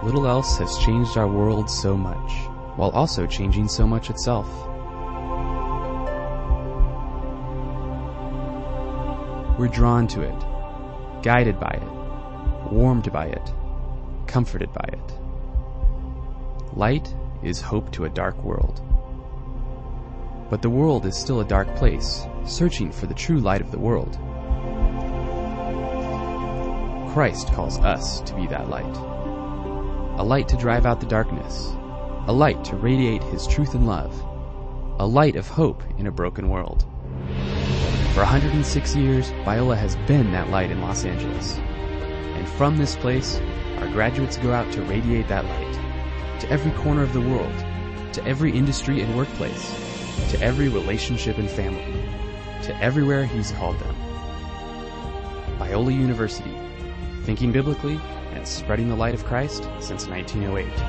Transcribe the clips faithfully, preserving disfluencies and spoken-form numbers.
little else has changed our world so much, while also changing so much itself. We're drawn to it, guided by it, warmed by it, comforted by it. Light is hope to a dark world. But the world is still a dark place, searching for the true light of the world. Christ calls us to be that light. A light to drive out the darkness. A light to radiate His truth and love. A light of hope in a broken world. For one hundred six years, Biola has been that light in Los Angeles. And from this place, our graduates go out to radiate that light to every corner of the world, to every industry and workplace, to every relationship and family, to everywhere He's called them. Biola University, thinking biblically and spreading the light of Christ since nineteen oh eight.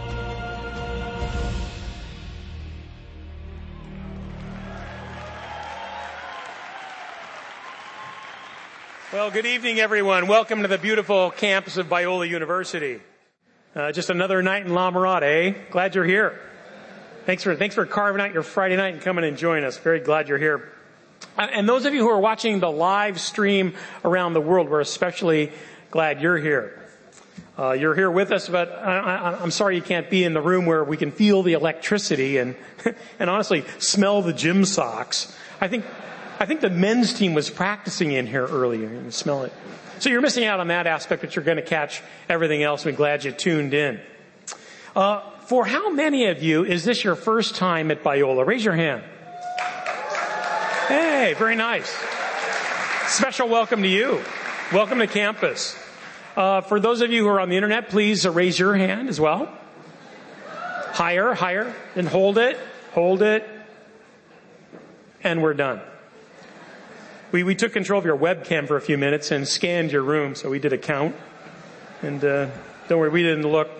Well, good evening, everyone. Welcome to the beautiful campus of Biola University. Uh, just another night in La Mirada, eh? Glad you're here. Thanks for thanks for carving out your Friday night and coming and joining us. Very glad you're here. Uh, and those of you who are watching the live stream around the world, we're especially glad you're here. Uh, you're here with us, but I, I, I'm sorry you can't be in the room where we can feel the electricity and and honestly smell the gym socks. I think I think the men's team was practicing in here earlier. You can smell it. So you're missing out on that aspect, but you're going to catch everything else. We're glad you tuned in. Uh, for how many of you is this your first time at Biola? Raise your hand. Hey, very nice. Special welcome to you. Welcome to campus. Uh, for those of you who are on the internet, please uh, raise your hand as well. Higher, higher, and hold it, hold it, and we're done. We we took control of your webcam for a few minutes and scanned your room, so we did a count. And uh, don't worry, we didn't look.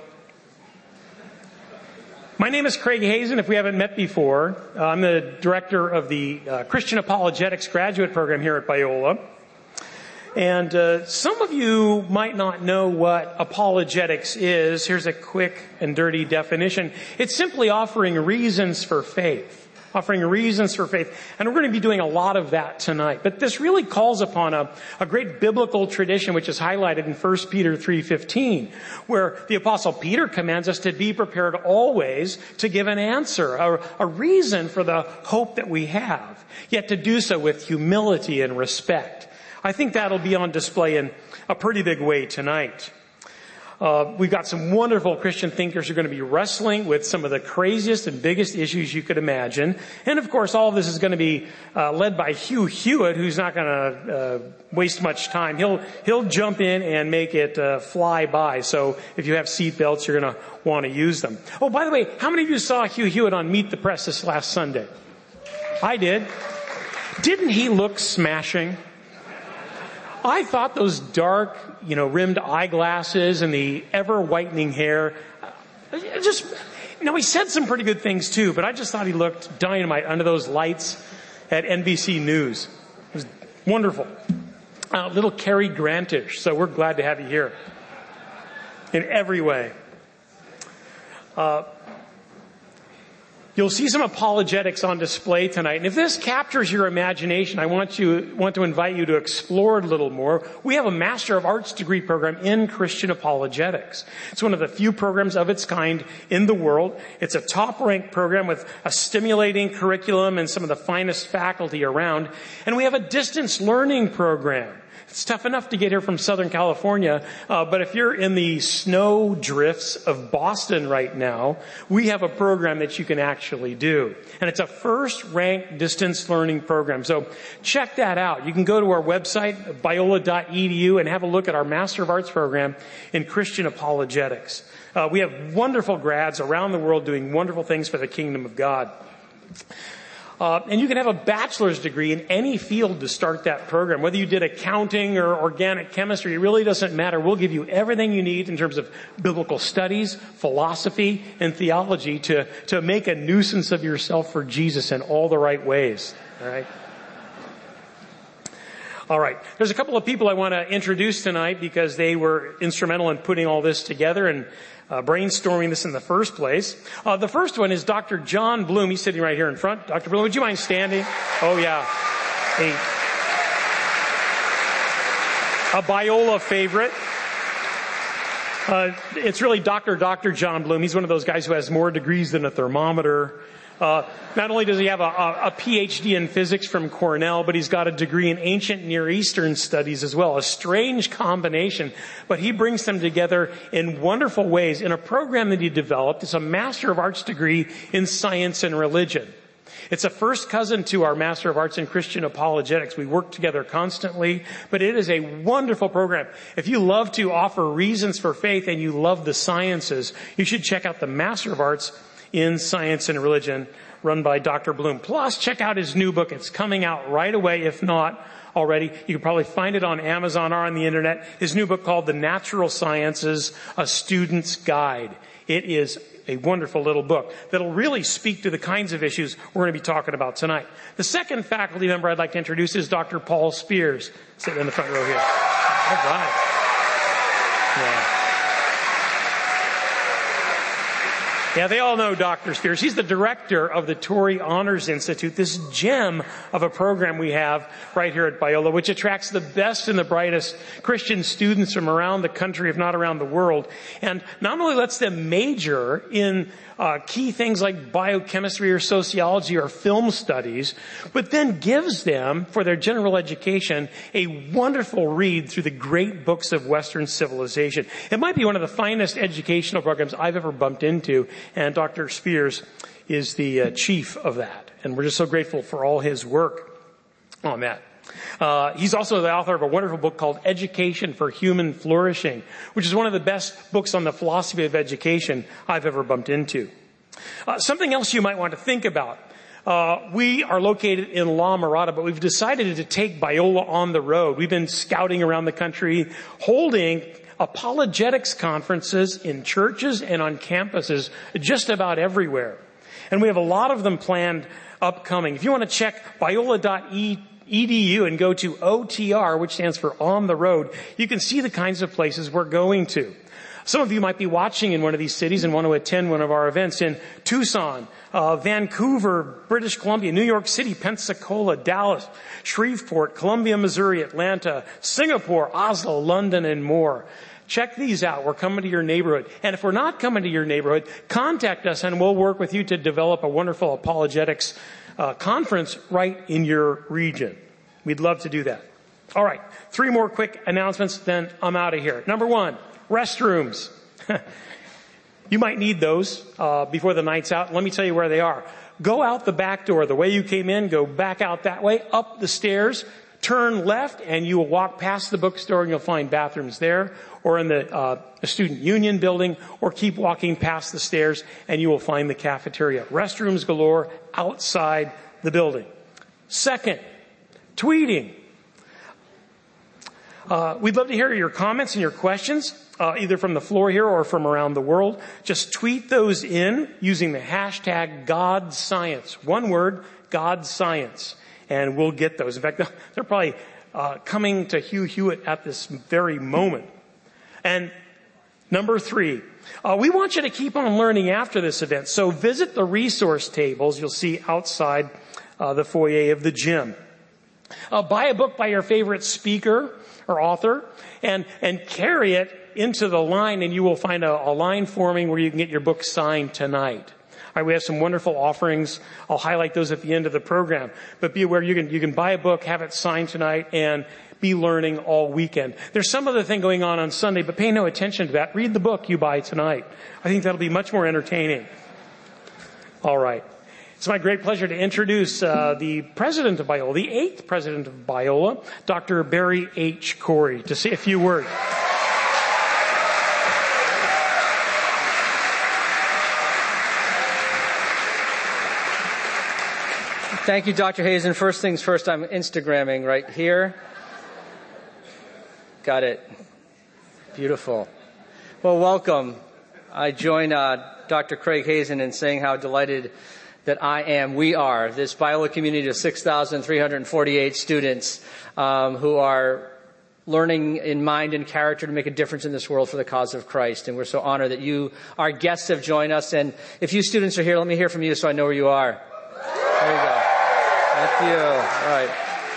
My name is Craig Hazen. If we haven't met before, uh, I'm the director of the uh, Christian Apologetics graduate program here at Biola. And uh, some of you might not know what apologetics is. Here's a quick and dirty definition. It's simply offering reasons for faith. Offering reasons for faith. And we're going to be doing a lot of that tonight. But this really calls upon a, a great biblical tradition which is highlighted in First Peter three fifteen, where the Apostle Peter commands us to be prepared always to give an answer, a, a reason for the hope that we have, yet to do so with humility and respect. I think that'll be on display in a pretty big way tonight. Uh, we've got some wonderful Christian thinkers who are going to be wrestling with some of the craziest and biggest issues you could imagine. And of course, all of this is going to be uh, led by Hugh Hewitt, who's not going to uh, waste much time. He'll he'll jump in and make it uh, fly by. So if you have seatbelts, you're going to want to use them. Oh, by the way, how many of you saw Hugh Hewitt on Meet the Press this last Sunday? I did. Didn't he look smashing? I thought those dark, you know, rimmed eyeglasses and the ever-whitening hair, just, you know, he said some pretty good things too, but I just thought he looked dynamite under those lights at N B C News. It was wonderful. Uh, little Cary Grantish, so we're glad to have you here in every way. Uh, You'll see some apologetics on display tonight. And if this captures your imagination, I want you, want to invite you to explore it a little more. We have a Master of Arts degree program in Christian apologetics. It's one of the few programs of its kind in the world. It's a top-ranked program with a stimulating curriculum and some of the finest faculty around. And we have a distance learning program. It's tough enough to get here from Southern California, uh, but if you're in the snow drifts of Boston right now, we have a program that you can actually do. And it's a first-ranked distance learning program. So check that out. You can go to our website, biola dot e d u, and have a look at our Master of Arts program in Christian apologetics. Uh, we have wonderful grads around the world doing wonderful things for the kingdom of God. Uh, and you can have a bachelor's degree in any field to start that program. Whether you did accounting or organic chemistry, it really doesn't matter. We'll give you everything you need in terms of biblical studies, philosophy, and theology to, to make a nuisance of yourself for Jesus in all the right ways. All right? All right. There's a couple of people I want to introduce tonight because they were instrumental in putting all this together and uh, brainstorming this in the first place. Uh, the first one is Doctor John Bloom. He's sitting right here in front. Doctor Bloom, would you mind standing? Oh, yeah. A, a Biola favorite. Uh, it's really Doctor Doctor John Bloom. He's one of those guys who has more degrees than a thermometer. Uh, not only does he have a, a, a P H D in physics from Cornell, but he's got a degree in ancient Near Eastern studies as well. A strange combination, but he brings them together in wonderful ways in a program that he developed. It's a Master of Arts degree in science and religion. It's a first cousin to our Master of Arts in Christian Apologetics. We work together constantly, but it is a wonderful program. If you love to offer reasons for faith and you love the sciences, you should check out the Master of Arts in Science and Religion, run by Doctor Bloom. Plus, check out his new book. It's coming out right away, if not already. You can probably find it on Amazon or on the internet. His new book called The Natural Sciences, A Student's Guide. It is a wonderful little book that'll really speak to the kinds of issues we're going to be talking about tonight. The second faculty member I'd like to introduce is Doctor Paul Spears, sitting in the front row here. All right. Yeah. Yeah, they all know Doctor Spears. He's the director of the Torrey Honors Institute, this gem of a program we have right here at Biola, which attracts the best and the brightest Christian students from around the country, if not around the world, and not only lets them major in uh, key things like biochemistry or sociology or film studies, but then gives them, for their general education, a wonderful read through the great books of Western civilization. It might be one of the finest educational programs I've ever bumped into, and Doctor Spears is the uh, chief of that. And we're just so grateful for all his work on that. Uh, he's also the author of a wonderful book called Education for Human Flourishing, which is one of the best books on the philosophy of education I've ever bumped into. Uh, something else you might want to think about. Uh, we are located in La Mirada, but we've decided to take Biola on the road. We've been scouting around the country, holding apologetics conferences in churches and on campuses just about everywhere. And we have a lot of them planned upcoming. If you want to check biola dot e d u and go to O T R, which stands for On the Road, you can see the kinds of places we're going to. Some of you might be watching in one of these cities and want to attend one of our events in Tucson, uh, Vancouver, British Columbia, New York City, Pensacola, Dallas, Shreveport, Columbia, Missouri, Atlanta, Singapore, Oslo, London, and more. Check these out. We're coming to your neighborhood. And if we're not coming to your neighborhood, contact us and we'll work with you to develop a wonderful apologetics uh, conference right in your region. We'd love to do that. All right. Three more quick announcements, then I'm out of here. Number one, restrooms. You might need those uh, before the night's out. Let me tell you where they are. Go out the back door. The way you came in, go back out that way, up the stairs, turn left, and you will walk past the bookstore and you'll find bathrooms there, or in the uh, student union building, or keep walking past the stairs and you will find the cafeteria. Restrooms galore outside the building. Second, tweeting. Uh, we'd love to hear your comments and your questions, uh, either from the floor here or from around the world. Just tweet those in using the hashtag GodScience. One word, GodScience. And we'll get those. In fact, they're probably uh, coming to Hugh Hewitt at this very moment. And number three, uh, we want you to keep on learning after this event. So visit the resource tables you'll see outside uh, the foyer of the gym. Uh, buy a book by your favorite speaker or author and, and carry it into the line, and you will find a, a line forming where you can get your book signed tonight. All right, we have some wonderful offerings. I'll highlight those at the end of the program. But be aware, you can, you can buy a book, have it signed tonight, and be learning all weekend. There's some other thing going on on Sunday, but pay no attention to that. Read the book you buy tonight. I think that'll be much more entertaining. All right. It's my great pleasure to introduce uh, the president of Biola, the eighth president of Biola, Doctor Barry H. Corey, to say a few words. Thank you, Doctor Hazen. First things first, I'm Instagramming right here. Got it. Beautiful. Well, welcome. I join uh, Doctor Craig Hazen in saying how delighted that I am, we are, this Biola community of six thousand three hundred forty-eight students um, who are learning in mind and character to make a difference in this world for the cause of Christ. And we're so honored that you, our guests, have joined us. And if you students are here, let me hear from you so I know where you are. There you go. Thank you. All right.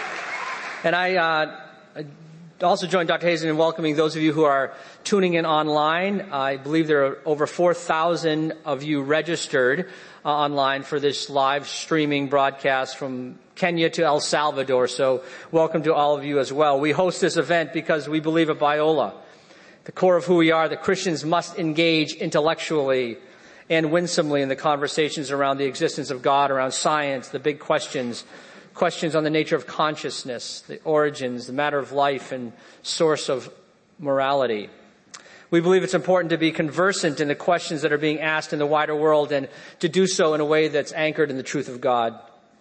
And I, uh, I also join Doctor Hazen in welcoming those of you who are tuning in online. I believe there are over four thousand of you registered uh, online for this live streaming broadcast from Kenya to El Salvador. So welcome to all of you as well. We host this event because we believe at Biola, the core of who we are, that Christians must engage intellectually and winsomely in the conversations around the existence of God, around science, the big questions, questions on the nature of consciousness, the origins, the matter of life, and source of morality. We believe it's important to be conversant in the questions that are being asked in the wider world and to do so in a way that's anchored in the truth of God.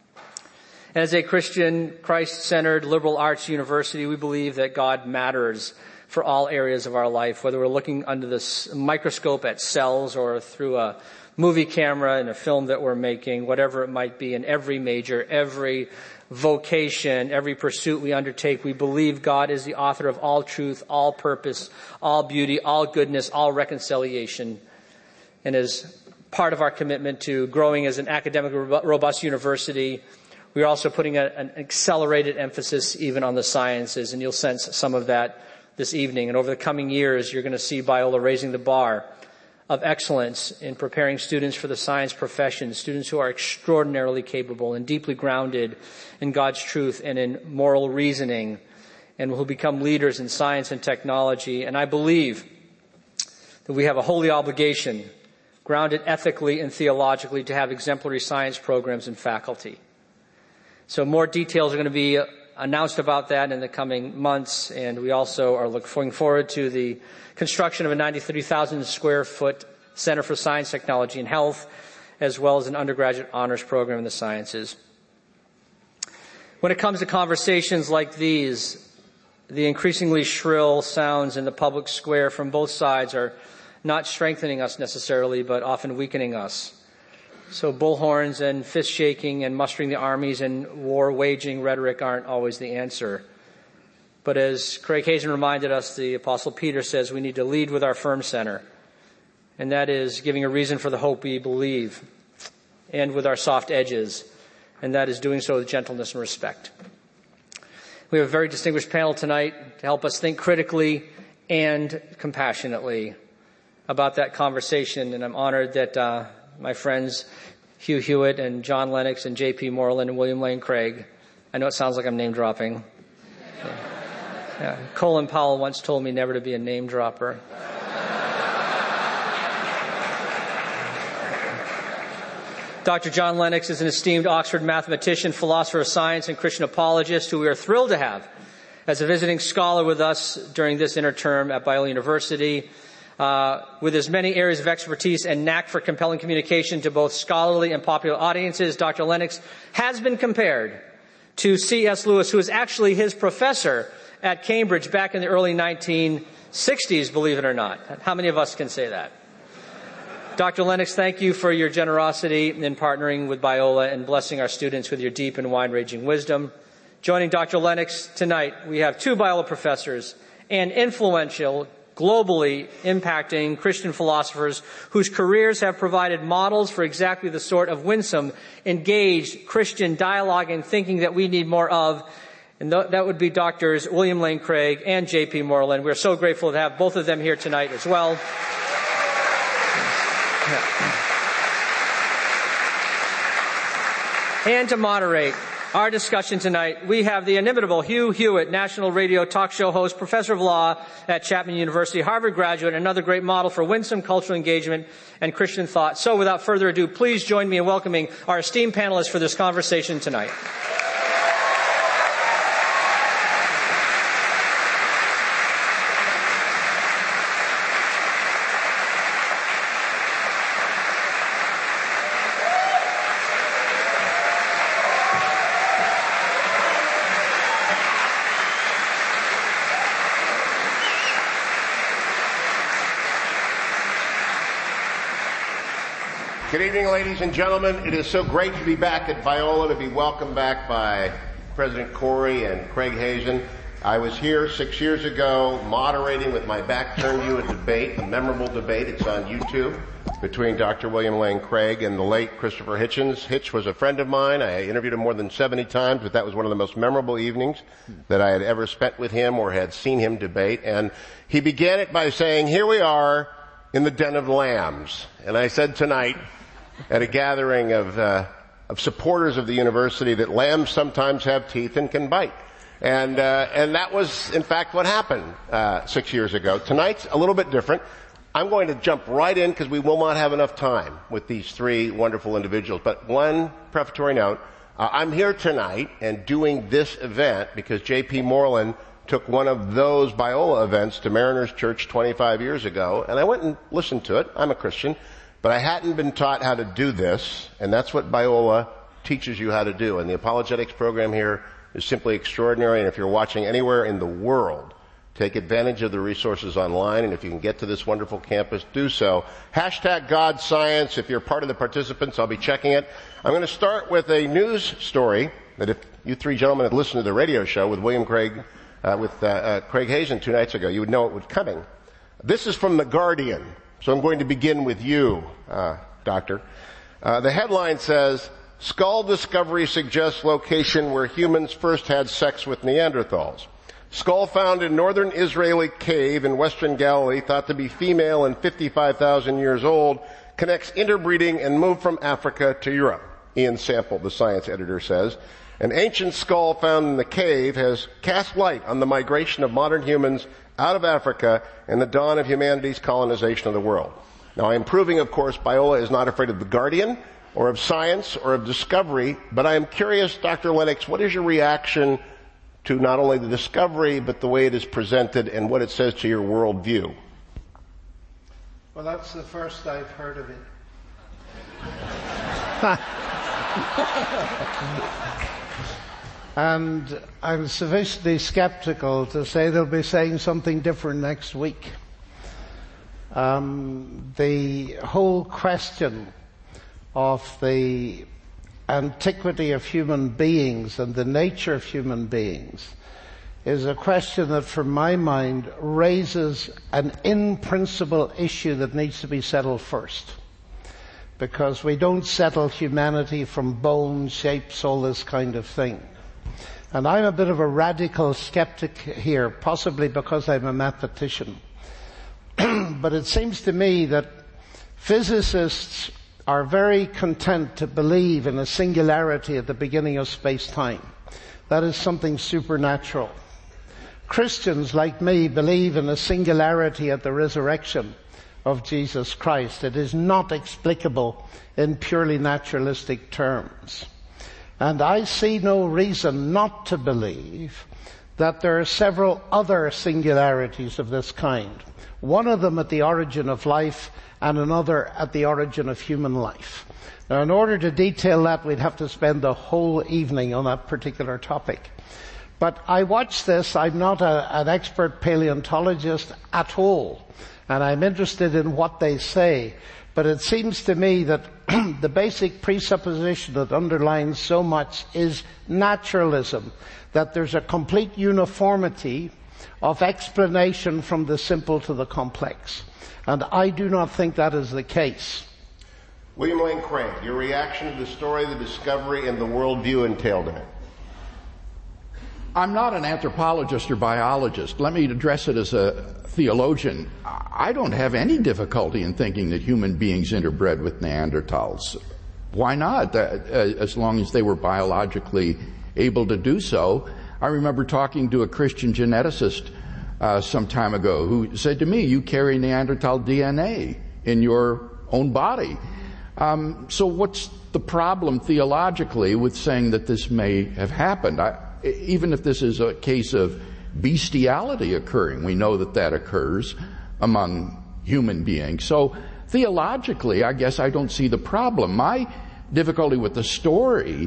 And as a Christian, Christ-centered, liberal arts university, we believe that God matters for all areas of our life, whether we're looking under the microscope at cells or through a movie camera in a film that we're making, whatever it might be, in every major, every vocation, every pursuit we undertake, we believe God is the author of all truth, all purpose, all beauty, all goodness, all reconciliation. And as part of our commitment to growing as an academic robust university, we're also putting a, an accelerated emphasis even on the sciences, and you'll sense some of that this evening. And over the coming years, you're going to see Biola raising the bar of excellence in preparing students for the science profession, students who are extraordinarily capable and deeply grounded in God's truth and in moral reasoning, and who become leaders in science and technology. And I believe that we have a holy obligation, grounded ethically and theologically, to have exemplary science programs and faculty. So more details are going to be announced about that in the coming months, and we also are looking forward to the construction of a ninety-three thousand square foot Center for Science, Technology, and Health, as well as an undergraduate honors program in the sciences. When it comes to conversations like these, the increasingly shrill sounds in the public square from both sides are not strengthening us necessarily, but often weakening us. So bullhorns and fist shaking and mustering the armies and war waging rhetoric aren't always the answer. But as Craig Hazen reminded us, the Apostle Peter says we need to lead with our firm center. And that is giving a reason for the hope we believe, and with our soft edges. And that is doing so with gentleness and respect. We have a very distinguished panel tonight to help us think critically and compassionately about that conversation. And I'm honored that uh, my friends Hugh Hewitt and John Lennox and J P Moreland and William Lane Craig, I know it sounds like I'm name dropping. Yeah. Yeah. Colin Powell once told me never to be a name dropper. Doctor John Lennox is an esteemed Oxford mathematician, philosopher of science, and Christian apologist who we are thrilled to have as a visiting scholar with us during this interterm at Biola University. Uh, with his many areas of expertise and knack for compelling communication to both scholarly and popular audiences, Doctor Lennox has been compared to C S Lewis, who was actually his professor at Cambridge back in the early nineteen sixties, believe it or not. How many of us can say that? Doctor Lennox, thank you for your generosity in partnering with Biola and blessing our students with your deep and wide-ranging wisdom. Joining Doctor Lennox tonight, we have two Biola professors and influential, globally impacting Christian philosophers whose careers have provided models for exactly the sort of winsome, engaged Christian dialogue and thinking that we need more of. And th- that would be Doctors William Lane Craig and J P Moreland. We're so grateful to have both of them here tonight as well. And to moderate our discussion tonight, we have the inimitable Hugh Hewitt, national radio talk show host, professor of law at Chapman University, Harvard graduate, and another great model for winsome cultural engagement and Christian thought. So without further ado, please join me in welcoming our esteemed panelists for this conversation tonight. Good evening, ladies and gentlemen. It is so great to be back at Biola, to be welcomed back by President Corey and Craig Hazen. I was here six years ago moderating with my back turned to you a debate, a memorable debate. It's on YouTube between Doctor William Lane Craig and the late Christopher Hitchens. Hitch was a friend of mine. I interviewed him more than seventy times, but that was one of the most memorable evenings that I had ever spent with him or had seen him debate. And he began it by saying, here we are in the den of lambs. And I said tonight at a gathering of, uh, of supporters of the university that lambs sometimes have teeth and can bite. And, uh, and that was, in fact, what happened, uh, six years ago. Tonight's a little bit different. I'm going to jump right in because we will not have enough time with these three wonderful individuals. But one prefatory note, uh, I'm here tonight and doing this event because J P Moreland took one of those Biola events to Mariners Church twenty-five years ago, and I went and listened to it. I'm a Christian. But I hadn't been taught how to do this, and that's what Biola teaches you how to do. And the apologetics program here is simply extraordinary, and if you're watching anywhere in the world, take advantage of the resources online, and if you can get to this wonderful campus, do so. Hashtag God Science. If you're part of the participants, I'll be checking it. I'm going to start with a news story that if you three gentlemen had listened to the radio show with William Craig, uh, with uh, uh, Craig Hazen two nights ago, you would know it was coming. This is from The Guardian. So I'm going to begin with you, uh, Doctor. Uh, the headline says, skull discovery suggests location where humans first had sex with Neanderthals. Skull found in northern Israeli cave in western Galilee, thought to be female and fifty-five thousand years old, connects interbreeding and moved from Africa to Europe. Ian Sample, the science editor, says. An ancient skull found in the cave has cast light on the migration of modern humans out of Africa and the dawn of humanity's colonization of the world. Now, I am proving, of course, Biola is not afraid of The Guardian or of science or of discovery, but I am curious, Doctor Lennox, what is your reaction to not only the discovery, but the way it is presented and what it says to your worldview? Well, that's the first I've heard of it. And I'm sufficiently skeptical to say they'll be saying something different next week. Um, the whole question of the antiquity of human beings and the nature of human beings is a question that, from my mind, raises an in-principle issue that needs to be settled first. Because we don't settle humanity from bones, shapes, all this kind of thing. And I'm a bit of a radical skeptic here, possibly because I'm a mathematician. But it seems to me that physicists are very content to believe in a singularity at the beginning of space-time. That is something supernatural. Christians, like me, believe in a singularity at the resurrection of Jesus Christ. It is not explicable in purely naturalistic terms. And I see no reason not to believe that there are several other singularities of this kind. One of them at the origin of life and another at the origin of human life. Now, in order to detail that, we'd have to spend the whole evening on that particular topic. But I watch this. I'm not a, an expert paleontologist at all, and I'm interested in what they say. But it seems to me that the basic presupposition that underlines so much is naturalism, that there's a complete uniformity of explanation from the simple to the complex. And I do not think that is the case. William Lane Craig, your reaction to the story, the discovery, and the worldview entailed in it. I'm not an anthropologist or biologist. Let me address it as a theologian. I don't have any difficulty in thinking that human beings interbred with Neanderthals. Why not? As long as they were biologically able to do so. I remember talking to a Christian geneticist uh, some time ago who said to me, you carry Neanderthal D N A in your own body. Um, so what's the problem theologically with saying that this may have happened? I, even if this is a case of bestiality occurring, we know that that occurs among human beings. So theologically, I guess I don't see the problem. My difficulty with the story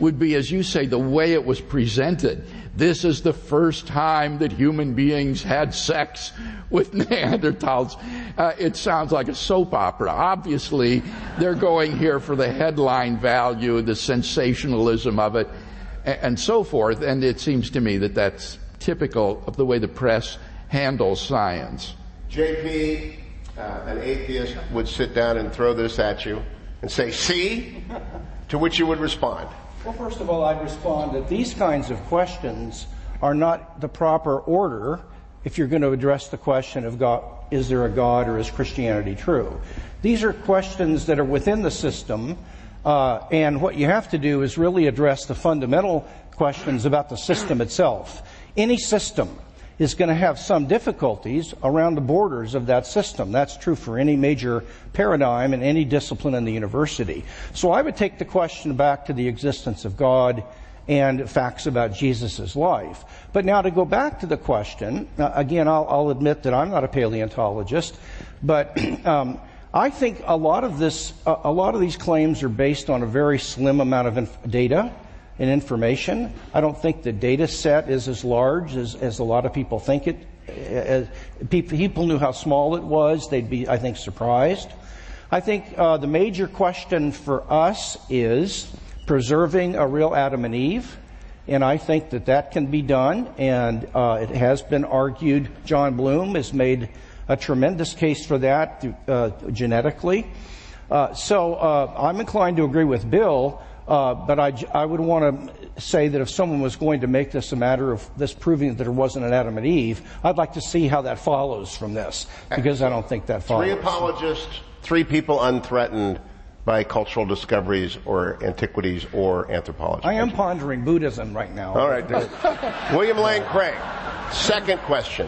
would be, as you say, the way it was presented. This is the first time that human beings had sex with Neanderthals. Uh, it sounds like a soap opera. Obviously, they're going here for the headline value, the sensationalism of it, and, and so forth. And it seems to me that that's typical of the way the press handles science. J P, uh, an atheist, would sit down and throw this at you and say, see? To which you would respond. Well, first of all, I'd respond that these kinds of questions are not the proper order if you're going to address the question of God, is there a God or is Christianity true? These are questions that are within the system, uh, and what you have to do is really address the fundamental questions about the system itself. Any system is going to have some difficulties around the borders of that system. That's true for any major paradigm and any discipline in the university. So I would take the question back to the existence of God and facts about Jesus' life. But now to go back to the question, uh, again, I'll, I'll admit that I'm not a paleontologist, but um, I think a lot of this, uh, a lot of these claims are based on a very slim amount of inf- data and information. I don't think the data set is as large as, as a lot of people think it. As people knew how small it was, they'd be, I think, surprised. I think uh, the major question for us is preserving a real Adam and Eve, and I think that that can be done, and uh, it has been argued. John Bloom has made a tremendous case for that uh, genetically. Uh, so uh, I'm inclined to agree with Bill. Uh, but I, I would want to say that if someone was going to make this a matter of this proving that there wasn't an Adam and Eve, I'd like to see how that follows from this, because I don't think that follows. Three apologists, three people unthreatened by cultural discoveries or antiquities or anthropology. I am pondering Buddhism right now. All right. William Lane Craig, second question.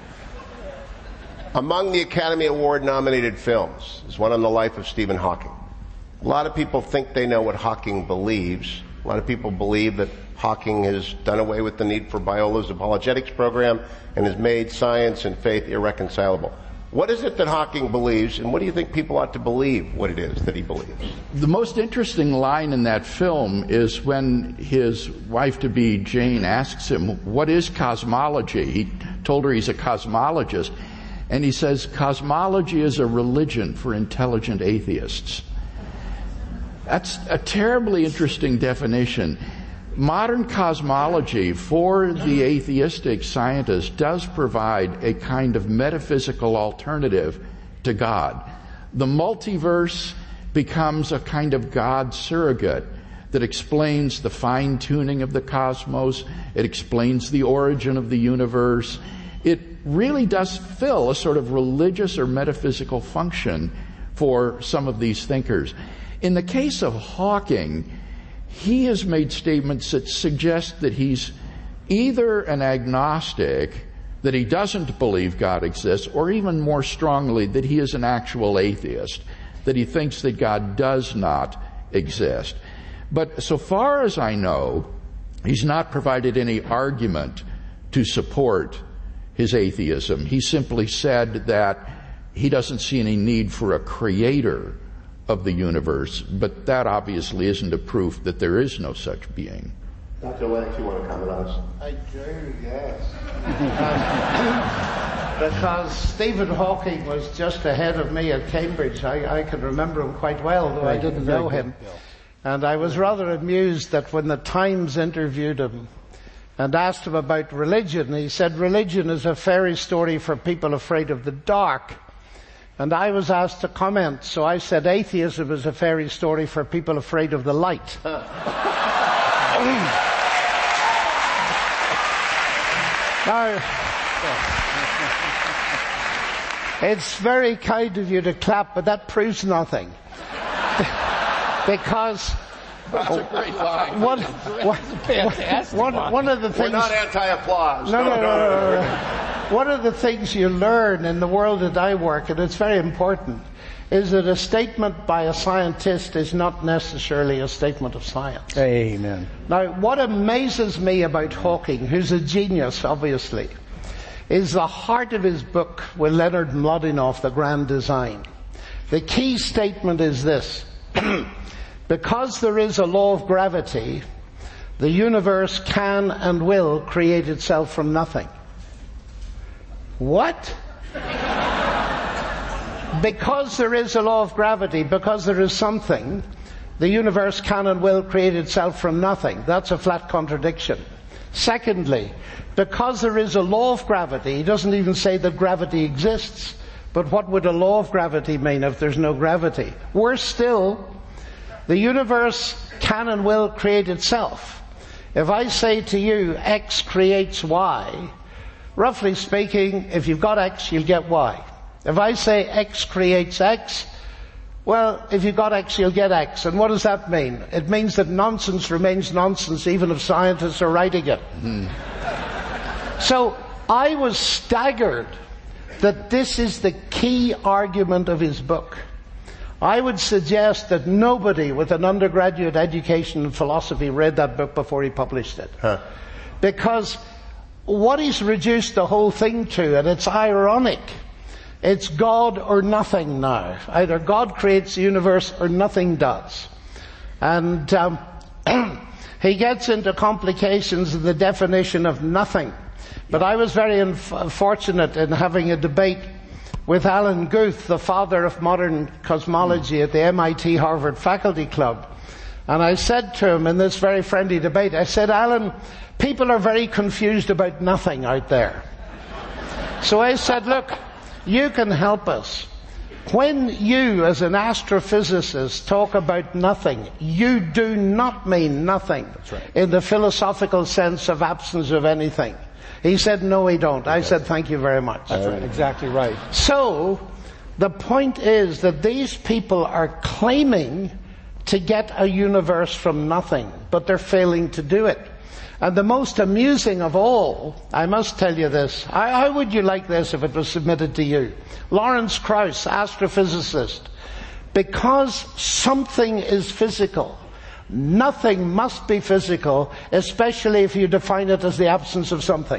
Among the Academy Award nominated films is one on the life of Stephen Hawking. A lot of people think they know what Hawking believes. A lot of people believe that Hawking has done away with the need for Biola's apologetics program and has made science and faith irreconcilable. What is it that Hawking believes, and what do you think people ought to believe what it is that he believes? The most interesting line in that film is when his wife-to-be, Jane, asks him, what is cosmology? He told her he's a cosmologist, and he says, cosmology is a religion for intelligent atheists. That's a terribly interesting definition. Modern cosmology for the atheistic scientist does provide a kind of metaphysical alternative to God. The multiverse becomes a kind of God surrogate that explains the fine-tuning of the cosmos. It explains the origin of the universe. It really does fill a sort of religious or metaphysical function for some of these thinkers. In the case of Hawking, he has made statements that suggest that he's either an agnostic, that he doesn't believe God exists, or even more strongly, that he is an actual atheist, that he thinks that God does not exist. But so far as I know, he's not provided any argument to support his atheism. He simply said that he doesn't see any need for a creator of the universe, but that obviously isn't a proof that there is no such being. Doctor Lennox, you want to comment on this? I do, yes. um, because Stephen Hawking was just ahead of me at Cambridge. I, I can remember him quite well, though I didn't know him. And I was rather amused that when the Times interviewed him and asked him about religion, he said religion is a fairy story for people afraid of the dark. And I was asked to comment, so I said atheism is a fairy story for people afraid of the light. Now, it's very kind of you to clap, but that proves nothing. Because That's a great line. One, one, fantastic one, line. one of the things. We're not anti-applause. No, no, no, no, no, no. One of the things you learn in the world that I work, and it's very important, is that a statement by a scientist is not necessarily a statement of science. Amen. Now, what amazes me about Hawking, who's a genius, obviously, is the heart of his book with Leonard Mlodinow, The Grand Design. The key statement is this. Because there is a law of gravity, the universe can and will create itself from nothing. What? Because there is a law of gravity, because there is something, the universe can and will create itself from nothing. That's a flat contradiction. Secondly, because there is a law of gravity, he doesn't even say that gravity exists, but what would a law of gravity mean if there's no gravity? Worse still, the universe can and will create itself. If I say to you, X creates Y, roughly speaking, if you've got X, you'll get Y. If I say X creates X, well, if you've got X, you'll get X. And what does that mean? It means that nonsense remains nonsense even if scientists are writing it. Mm. So I was staggered that this is the key argument of his book. I would suggest that nobody with an undergraduate education in philosophy read that book before he published it. Huh. Because what he's reduced the whole thing to, and it's ironic, it's God or nothing now. Either God creates the universe or nothing does. And um, he gets into complications in the definition of nothing. But I was very inf- fortunate in having a debate with Alan Guth, the father of modern cosmology, at the M I T Harvard Faculty Club. And I said to him in this very friendly debate, I said, Alan, people are very confused about nothing out there. So I said, look, you can help us. When you, as an astrophysicist, talk about nothing, you do not mean nothing. That's right. In the philosophical sense of absence of anything. He said, no, we don't. I said, thank you very much. That's right. Exactly right. So, the point is that these people are claiming to get a universe from nothing, but they're failing to do it. And the most amusing of all, I must tell you this, how would you like this if it was submitted to you? Lawrence Krauss, astrophysicist, because something is physical, nothing must be physical, especially if you define it as the absence of something.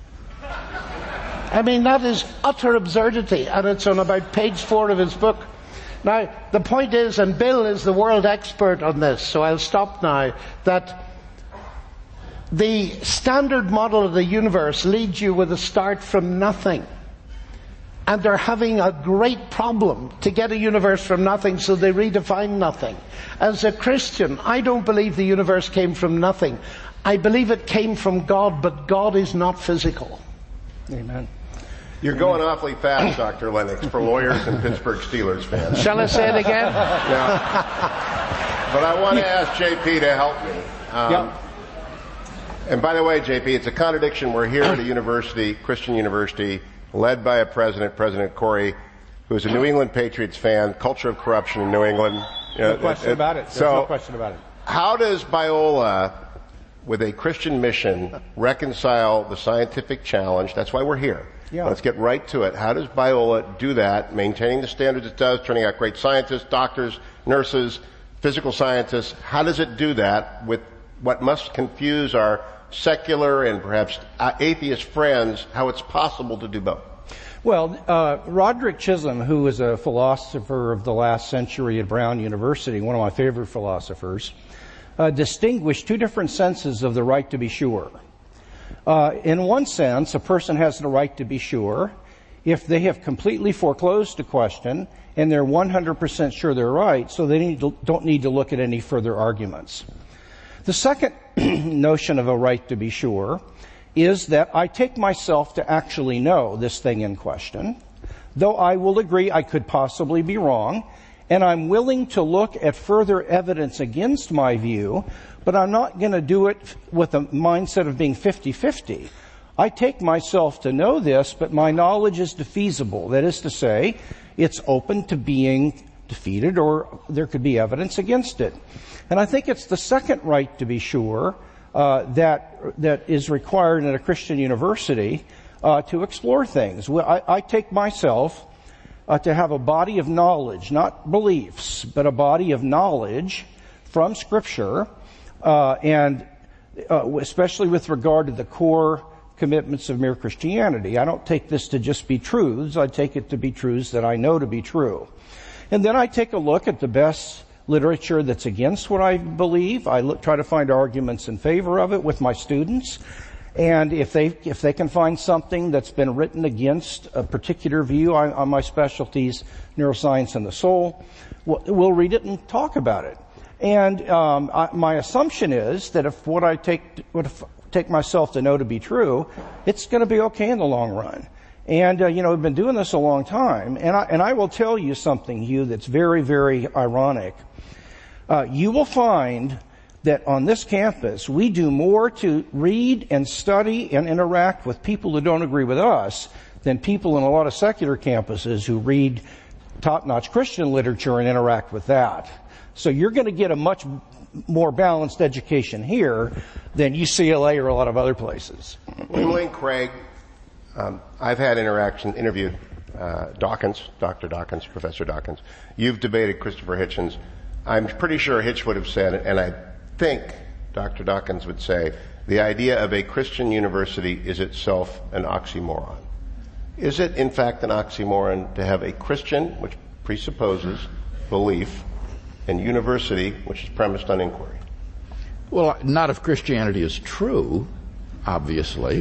I mean, that is utter absurdity, and it's on about page four of his book. Now, the point is, and Bill is the world expert on this, so I'll stop now, that the standard model of the universe leads you with a start from nothing. And they're having a great problem to get a universe from nothing, so they redefine nothing. As a Christian, I don't believe the universe came from nothing. I believe it came from God, but God is not physical. Amen. You're going awfully fast, Doctor Lennox, for lawyers and Pittsburgh Steelers fans. Shall I say it again? Yeah. But I want to ask J P to help me. Um, yep. And by the way, J P, it's a contradiction. We're here at a university, Christian university, led by a president, President Corey, who's a New England Patriots fan, culture of corruption in New England. You know, no question it, about it. There's so, no question about it. How does Biola, with a Christian mission, reconcile the scientific challenge? That's why we're here. Yeah. Let's get right to it. How does Biola do that, maintaining the standards it does, turning out great scientists, doctors, nurses, physical scientists? How does it do that with what must confuse our secular and perhaps atheist friends, how it's possible to do both? Well, uh, Roderick Chisholm, who was a philosopher of the last century at Brown University, one of my favorite philosophers, uh, distinguished two different senses of the right to be sure. Uh, in one sense, a person has the right to be sure if they have completely foreclosed a question and they're one hundred percent sure they're right, so they need to, don't need to look at any further arguments. The second notion of a right to be sure is that I take myself to actually know this thing in question, though I will agree I could possibly be wrong, and I'm willing to look at further evidence against my view, but I'm not going to do it with a mindset of being fifty-fifty. I take myself to know this, but my knowledge is defeasible. That is to say, it's open to being defeated, or there could be evidence against it. And I think it's the second right to be sure uh, that that is required in a Christian university uh, to explore things. I, I take myself uh, to have a body of knowledge, not beliefs, but a body of knowledge from Scripture, uh, and uh, especially with regard to the core commitments of mere Christianity. I don't take this to just be truths. I take it to be truths that I know to be true. And then I take a look at the best literature that's against what I believe. I look, try to find arguments in favor of it with my students. And if they, if they can find something that's been written against a particular view on, on my specialties, neuroscience and the soul, we'll, we'll read it and talk about it. And um, I, my assumption is that if what I take, what if, take myself to know to be true, it's going to be okay in the long run. And, uh, you know, we've been doing this a long time. And I, and I will tell you something, Hugh, that's very, very ironic. Uh, you will find that on this campus, we do more to read and study and interact with people who don't agree with us than people in a lot of secular campuses who read top-notch Christian literature and interact with that. So you're going to get a much more balanced education here than U C L A or a lot of other places. Wayne Craig, um, I've had interaction, interviewed uh, Dawkins, Doctor Dawkins, Professor Dawkins. You've debated Christopher Hitchens. I'm pretty sure Hitch would have said, and I think Doctor Dawkins would say, the idea of a Christian university is itself an oxymoron. Is it, in fact, an oxymoron to have a Christian, which presupposes belief, and university, which is premised on inquiry? Well, not if Christianity is true, obviously.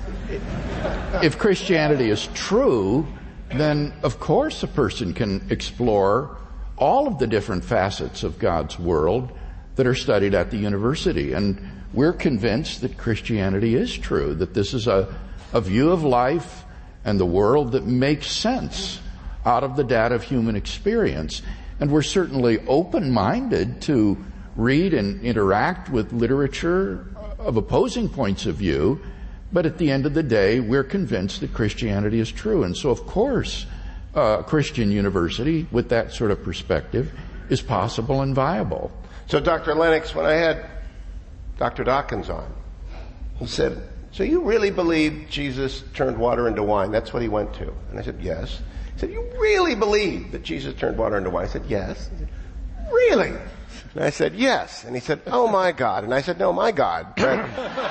If Christianity is true, then of course a person can explore all of the different facets of God's world that are studied at the university. And we're convinced that Christianity is true, that this is a, a view of life and the world that makes sense out of the data of human experience. And we're certainly open-minded to read and interact with literature of opposing points of view, but at the end of the day, we're convinced that Christianity is true. And so, of course, a Christian university with that sort of perspective is possible and viable. So, Doctor Lennox, when I had Doctor Dawkins on, he said, so you really believe Jesus turned water into wine? That's what he went to. And I said, yes. He said, you really believe that Jesus turned water into wine? I said, yes. He said, really? And I said, yes. And he said, oh my God. And I said, no, my God. But,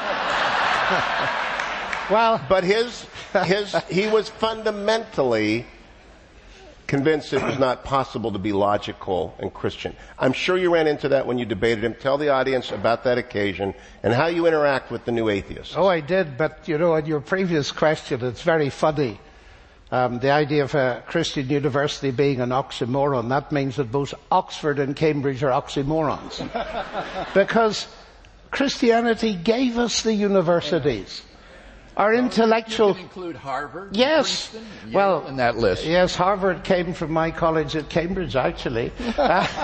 well, but his, his, he was fundamentally convinced it was not possible to be logical and Christian. I'm sure you ran into that when you debated him. Tell the audience about that occasion and how you interact with the new atheists. Oh, I did, but you know, in your previous question, it's very funny. Um, the idea of a Christian university being an oxymoron, that means that both Oxford and Cambridge are oxymorons. Because Christianity gave us the universities. Our intellectual... You can include Harvard? Yes. Princeton, well, in that list. Yes, Harvard came from my college at Cambridge, actually. Oh,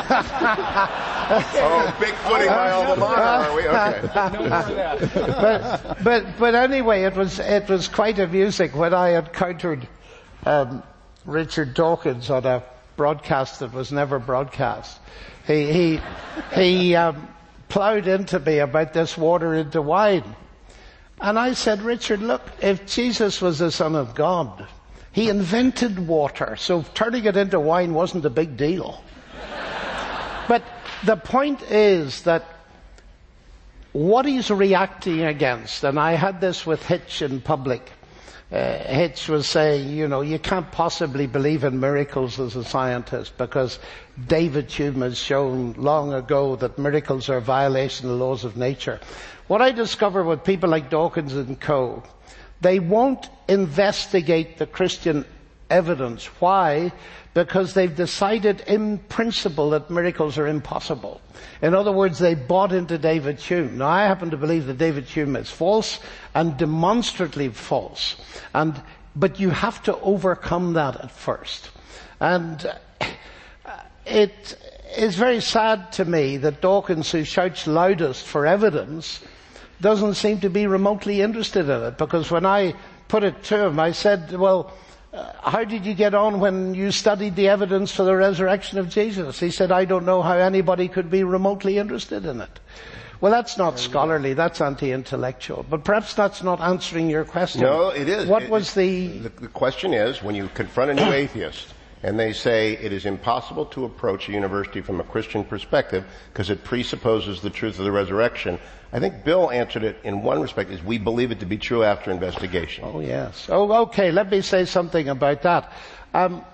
big footing my alma mater, are we? Okay. No more of that. but, but, but anyway, it was, it was quite amusing when I encountered um, Richard Dawkins on a broadcast that was never broadcast. He, he, he um, plowed into me about this water into wine. And I said, Richard, look, if Jesus was the Son of God, he invented water, so turning it into wine wasn't a big deal. But the point is that what he's reacting against, and I had this with Hitch in public. Uh, Hitch was saying, you know, you can't possibly believe in miracles as a scientist because David Hume has shown long ago that miracles are a violation of the laws of nature. What I discover with people like Dawkins and co, they won't investigate the Christian evidence. Why? Because they've decided in principle that miracles are impossible. In other words, they bought into David Hume. Now, I happen to believe that David Hume is false and demonstrably false. And, but you have to overcome that at first. And it is very sad to me that Dawkins, who shouts loudest for evidence, doesn't seem to be remotely interested in it. Because when I put it to him, I said, well, uh, how did you get on when you studied the evidence for the resurrection of Jesus? He said, I don't know how anybody could be remotely interested in it. Well, that's not scholarly, that's anti-intellectual. But perhaps that's not answering your question. No, it is. What it, was the... the... The question is, when you confront a new atheist, and they say it is impossible to approach a university from a Christian perspective because it presupposes the truth of the resurrection. I think Bill answered it in one respect, is we believe it to be true after investigation. Oh, yes. Oh, okay, let me say something about that. Um,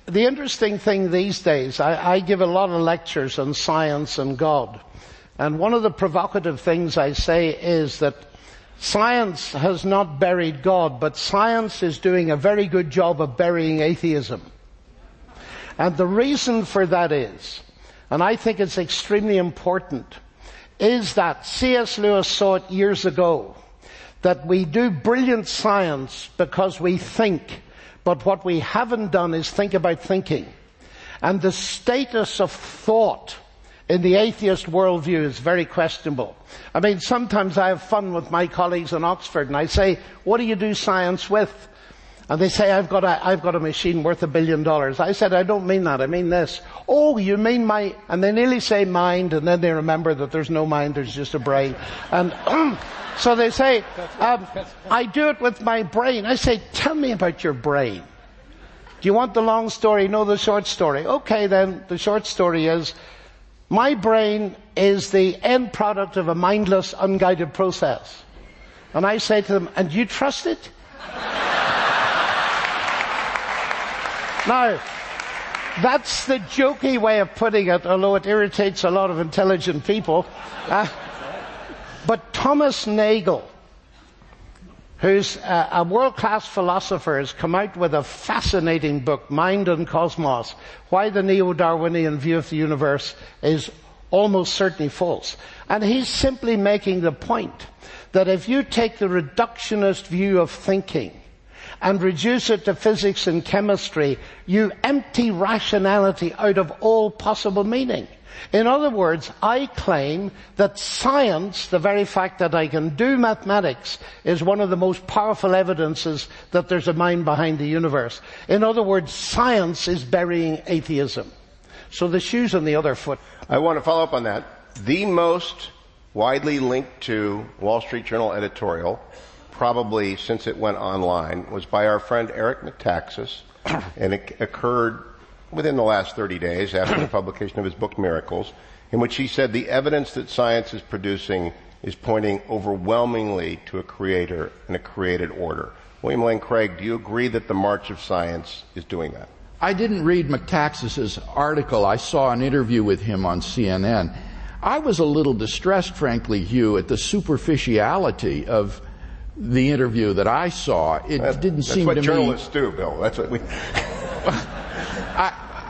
the interesting thing these days, I, I give a lot of lectures on science and God. And one of the provocative things I say is that science has not buried God, but science is doing a very good job of burying atheism. And the reason for that is, and I think it's extremely important, is that C S Lewis saw it years ago, that we do brilliant science because we think, but what we haven't done is think about thinking. And the status of thought in the atheist worldview is very questionable. I mean, sometimes I have fun with my colleagues in Oxford and I say, what do you do science with? And they say, I've got a, I've got a machine worth a billion dollars. I said, I don't mean that, I mean this. Oh, you mean my, and they nearly say mind, and then they remember that there's no mind, there's just a brain. And so they say, um, I do it with my brain. I say, tell me about your brain. Do you want the long story? No, the short story. Okay, then, the short story is, my brain is the end product of a mindless, unguided process. And I say to them, and do you trust it? Now, that's the jokey way of putting it, although it irritates a lot of intelligent people. Uh, but Thomas Nagel, who's a, a world-class philosopher, has come out with a fascinating book, Mind and Cosmos, Why the Neo-Darwinian View of the Universe is Almost Certainly False. And he's simply making the point that if you take the reductionist view of thinking and reduce it to physics and chemistry, you empty rationality out of all possible meaning. In other words, I claim that science, the very fact that I can do mathematics, is one of the most powerful evidences that there's a mind behind the universe. In other words, science is burying atheism. So the shoe's on the other foot. I want to follow up on that. The most widely linked to Wall Street Journal editorial, probably since it went online, was by our friend Eric Metaxas, and it occurred within the last thirty days after the publication of his book Miracles, in which he said the evidence that science is producing is pointing overwhelmingly to a creator and a created order. William Lane Craig, do you agree that the march of science is doing that? I didn't read Metaxas's article. I saw an interview with him on C N N. I was a little distressed, frankly, Hugh, at the superficiality of the interview that I saw. It that, didn't seem to me... That's what journalists do, Bill. That's what we... I,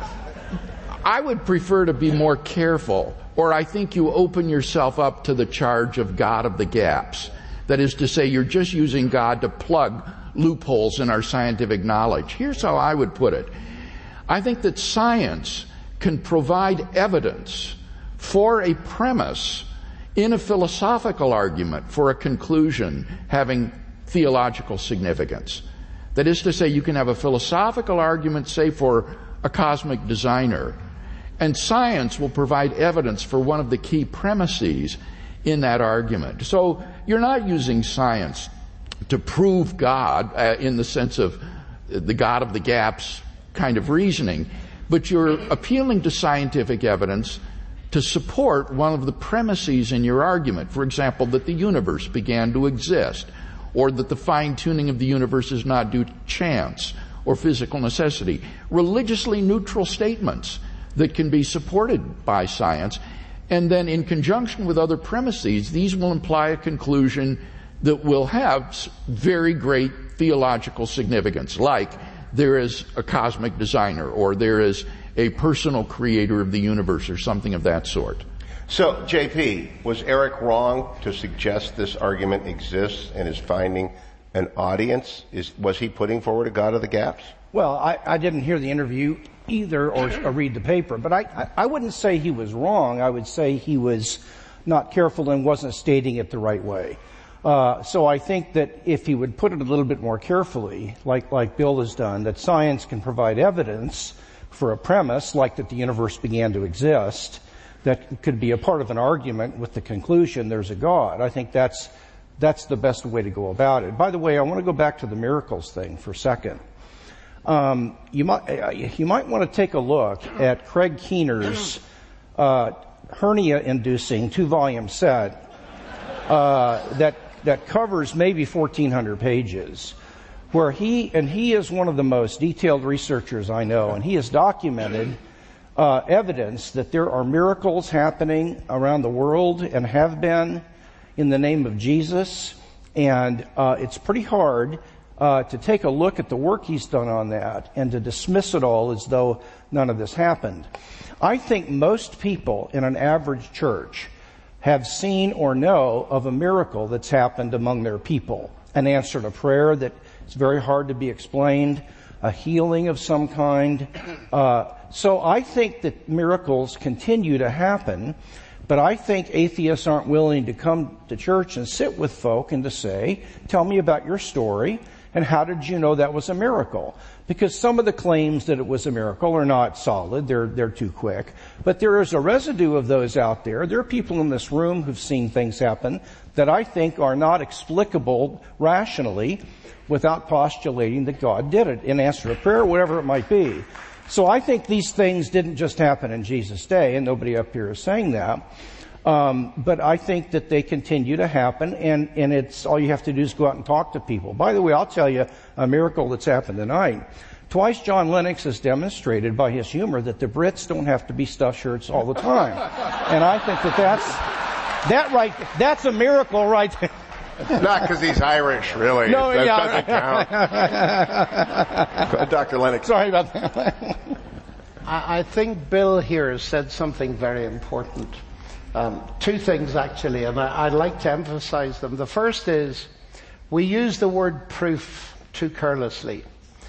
I would prefer to be more careful, or I think you open yourself up to the charge of God of the gaps. That is to say, you're just using God to plug loopholes in our scientific knowledge. Here's how I would put it. I think that science can provide evidence for a premise in a philosophical argument for a conclusion having theological significance. That is to say, you can have a philosophical argument, say, for a cosmic designer, and science will provide evidence for one of the key premises in that argument. So you're not using science to prove God uh, in the sense of the God of the gaps kind of reasoning, but you're appealing to scientific evidence to support one of the premises in your argument. For example, that the universe began to exist, or that the fine-tuning of the universe is not due to chance or physical necessity. Religiously neutral statements that can be supported by science, and then in conjunction with other premises, these will imply a conclusion that will have very great theological significance, like there is a cosmic designer, or there is a personal creator of the universe, or something of that sort. So, J P, was Eric wrong to suggest this argument exists and is finding an audience? Is, was he putting forward a God of the gaps? Well, I, I didn't hear the interview either or, or read the paper, but I, I, I wouldn't say he was wrong. I would say he was not careful and wasn't stating it the right way. Uh, so I think that if he would put it a little bit more carefully, like, like Bill has done, that science can provide evidence for a premise, like that the universe began to exist, that could be a part of an argument with the conclusion there's a God. I think that's, that's the best way to go about it. By the way, I want to go back to the miracles thing for a second. Um, you might, you might want to take a look at Craig Keener's, uh, hernia-inducing two-volume set, uh, that, that covers maybe fourteen hundred pages. where he, and he is one of the most detailed researchers I know, and he has documented uh, evidence that there are miracles happening around the world and have been in the name of Jesus. And uh, it's pretty hard uh, to take a look at the work he's done on that and to dismiss it all as though none of this happened. I think most people in an average church have seen or know of a miracle that's happened among their people. An answer to prayer that is very hard to be explained, a healing of some kind. Uh, so I think that miracles continue to happen, but I think atheists aren't willing to come to church and sit with folk and to say, tell me about your story, and how did you know that was a miracle? Because some of the claims that it was a miracle are not solid. They're, they're too quick. But there is a residue of those out there. There are people in this room who've seen things happen that I think are not explicable rationally without postulating that God did it in answer to prayer, whatever it might be. So I think these things didn't just happen in Jesus' day, and nobody up here is saying that. Um, but I think that they continue to happen, and, and it's all you have to do is go out and talk to people. By the way, I'll tell you a miracle that's happened tonight. Twice John Lennox has demonstrated by his humor that the Brits don't have to be stuffed shirts all the time. And I think that that's, that right, that's a miracle right there. Not because he's Irish, really. No, that yeah. doesn't count. Doctor Lennox. Sorry about that. I, I think Bill here has said something very important. Um, two things actually, and I, I'd like to emphasize them. The first is, we use the word proof too carelessly.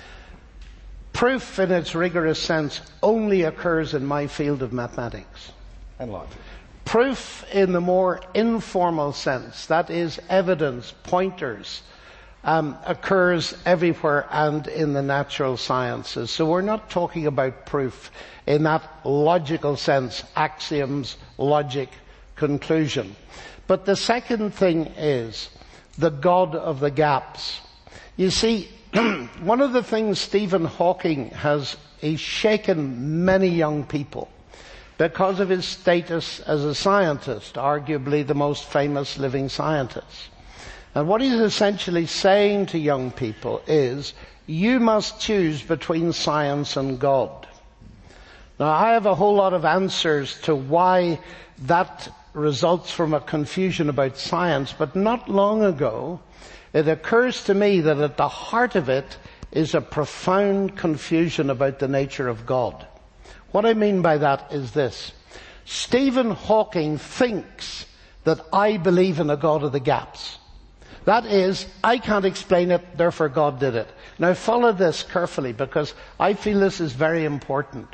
Proof in its rigorous sense only occurs in my field of mathematics. And logic. Proof in the more informal sense, that is evidence, pointers, um, occurs everywhere and in the natural sciences. So we're not talking about proof in that logical sense, axioms, logic, conclusion. But the second thing is the God of the gaps. You see, one of the things Stephen Hawking has, he's shaken many young people because of his status as a scientist, arguably the most famous living scientist. And what he's essentially saying to young people is, you must choose between science and God. Now, I have a whole lot of answers to why that results from a confusion about science, but not long ago, it occurs to me that at the heart of it is a profound confusion about the nature of God. What I mean by that is this. Stephen Hawking thinks that I believe in a God of the gaps. That is, I can't explain it, therefore God did it. Now follow this carefully, because I feel this is very important.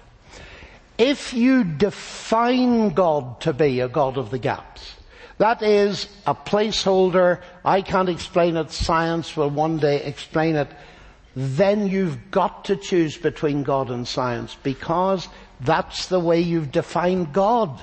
If you define God to be a God of the gaps, that is a placeholder, I can't explain it, science will one day explain it, then you've got to choose between God and science, because that's the way you've defined God.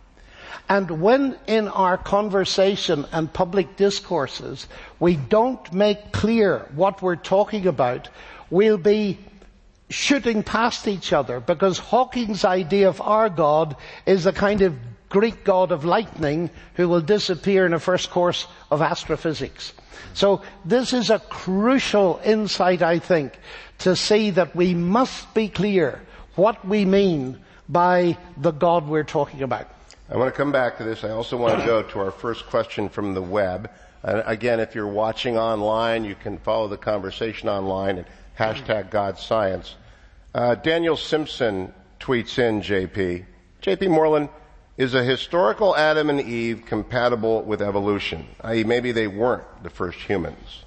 And when in our conversation and public discourses we don't make clear what we're talking about, we'll be shooting past each other, because Hawking's idea of our God is a kind of Greek god of lightning who will disappear in a first course of astrophysics. So this is a crucial insight, I think, to see that we must be clear what we mean by the God we're talking about. I want to come back to this. I also want to go to our first question from the web. Uh, again, if you're watching online, you can follow the conversation online at hashtag God Science. Uh, Daniel Simpson tweets in, J P. J P Moreland, is a historical Adam and Eve compatible with evolution? that is, maybe they weren't the first humans.